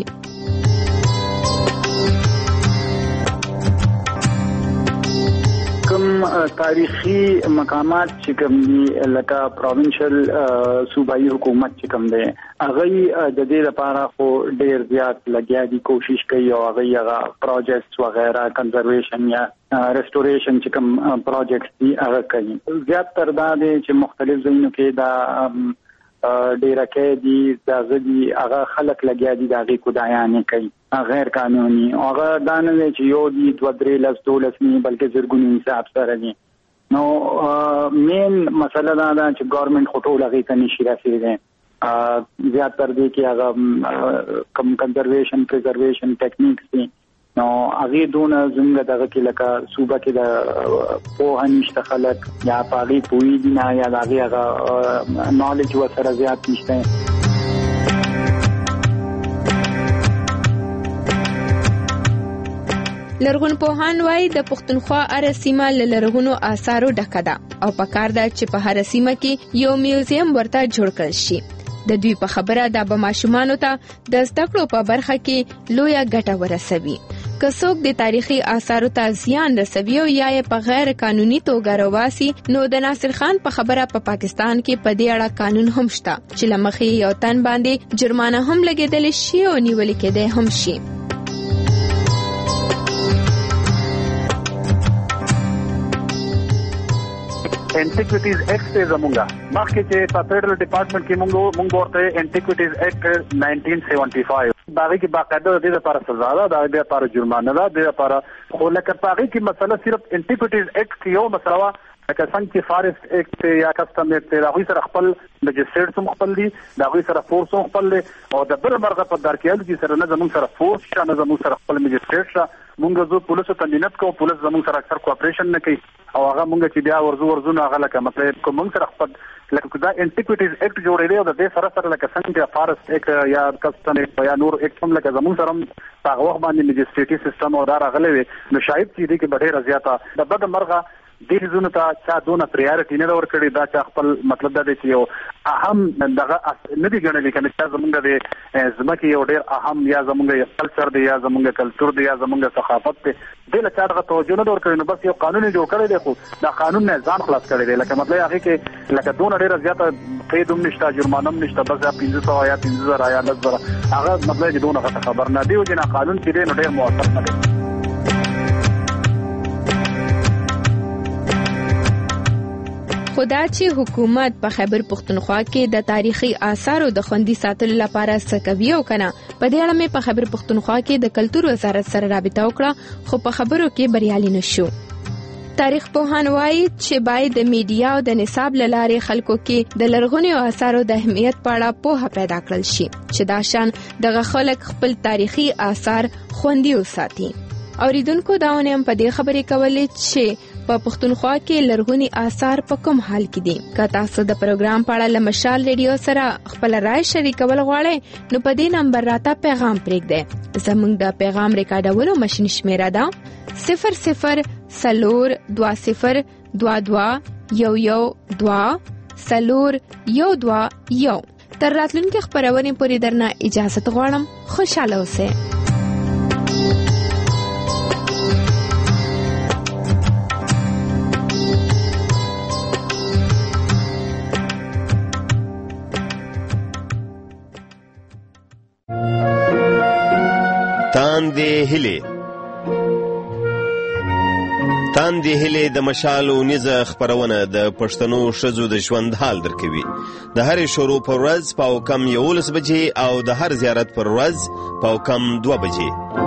کوم تاریخي مقامات چې کوم دي لکه پروینشل صوبایي حکومت چې کوم دی هغه د دې لپاره خو ډېر زیات لګیا دي کوشش کوي او هغه هغه پروجیکټس وغیرہ کنزرویشن یا ریسټوریشن چې کوم پروجیکټس دي هغه کوي. زیات تر دا دی چې مختلف ځایونو کې دا ډېر کې دي دا غدي هغه خلک لګیا دي دا غي کودایانې کوي غیر قانوني هغه دا نه چې یو دي دوه درې لس دولس نه بلکې زرګونی حساب سره دي. نو مین مسله دا ده چې ګورنمنت خو ټول هغه ته نشي رسیدي زیات تر دې کې هغه کم کنزرویشن پریزرویشن ټیکنیکس دي نو هغه دونه زموږ دغه کې لکه صوبه کې د په هنيشته خلک یا پاغي پوي دي نه یا هغه نالج وسره زیات نشته. لرغون پوهان وایي د پښتونخوا هره سیمه له لرغونو آثارو ډکه ده او پکار ده چې په هره سیمه کې یو میوزیم ورته جوړ کړل شي. د دوی په خبره دا به ماشومانو ته د زده کړو په برخه کې لویه ګټه ورسوي. که څوک د تاریخي آثارو ته زیان رسوي او یا یې په غیر قانوني توګه راواسي نو د ناصر خان په خبره په پا پاکستان کې په دې اړه قانون هم شته چې له مخې یو تن باندې جرمانه هم لګېدلی شي او نیولې کېدی هم شي. انټیکویټیز ایکټ ته زمونږه مخکې چې په فدرل ډپارټمنټ کې مونږ مونږ ورته انټیکویټیز ایکټ نائنټین سیونټي فایو باغې کې باقاعده د دې لپاره سزا ده د دې لپاره جرمانه ده د لپاره خو لکه باغې کې مسله صرف انټیکویټیز ایکټ یو مسله وا لکه څنګه چې فارست ایکټ یا کسټم ایکټ دا غوي سره خپل مجستریټ هم خپل دي دا غوي سره فورس هم خپل دي او د بل مرغه په دارکیال کې سره نه زموږ سره فورس شته نه زموږ سره خپل مجستریټ شته مونږ زو پولیسو ته مننت کوو، پولیس زموږ سره اکثر کوآپریشن نه کوي او هغه مونږ چې بیا ورزو ورزو نه هغه لکه مطلب کوم مونږ سره خپل لکه دا انټیکویټیز اکټ جوړې دی او د دې سره سره لکه څنګه فارست اکټ یا کسټم اکټ یا نور اکټ هم لکه زموږ سره هغه وخت باندې میجستریټي سیستم او دا راغلی وي، نو شاید چې دې کې به ډېره زیاته د بد مرغه دې زونه ته چا دونه پریارټي نه ورکړي، دا چې خپل مطلب دا دی چې یو اهم دغه نه دی ګڼل کنه چې زمونږ د زمکه یو ډېر اهم یا زمونږ کلچر دی یا زمونږ کلچر دی یا زمونږ ثقافت دی، دې له چا دغه توجه نه ورکړي، نو بس یو قانون جوړ کړی دی، خو دا قانون نه ځان خلاص کړی دی، لکه مطلب هغه کې لکه دونه ډېره زیاته قید هم نشته، جرمانه هم نشته، بس پنځه سوه یا پنځه زره یا لس زره، هغه مطلب چې دونه غټه خبر نه دی، او چې قانون چې دی نو ډېر مؤثر نه دی. خدا چې حکومت په خیبر پختونخوا کې د تاریخي آثارو د خوندي ساتلو لپاره څه کوي او کنه، په دې اړه مې په خیبر پختونخوا کې د کلتور وزارت سره رابطه وکړه، خو په خبرو کې بریالي نشو. تاریخ پوهان وایي چې باید د میډیا او د نصاب له لارې خلکو کې د لرغونو آثارو د اهمیت په اړه پوهه پیدا کړل شي چې دا شان دغه خلک خپل تاریخي آثار خوندي وساتي. اوریدونکو داونه هم په دې خبرې کولې چې په پښتونخوا کې لرغوني آثار په کوم حال کې دي. که تاسو د پروګرام په اړه له مشال ریډیو سره خپل رائے شریکول غواړئ نو په دې نمبر راته پیغام پرېږدئ. زموږ د پیغام ریکارډولو ماشین شمیره ده صفر صفر سلور دوه صفر دوه دوه یو یو دوه سلور یو دوه یو. تر راتلونکي خپرونې پورې درنه اجازه غواړم. خوشاله اوسئ. تاندې هلي تاندې هلي د مشال ونیزه خپرونه د پښتنو ښځو د ژوند حال درکوي. د هرې شروع پر ورځ په کم یولس بجې او د هر زیارت پر ورځ په کم دوه بجې.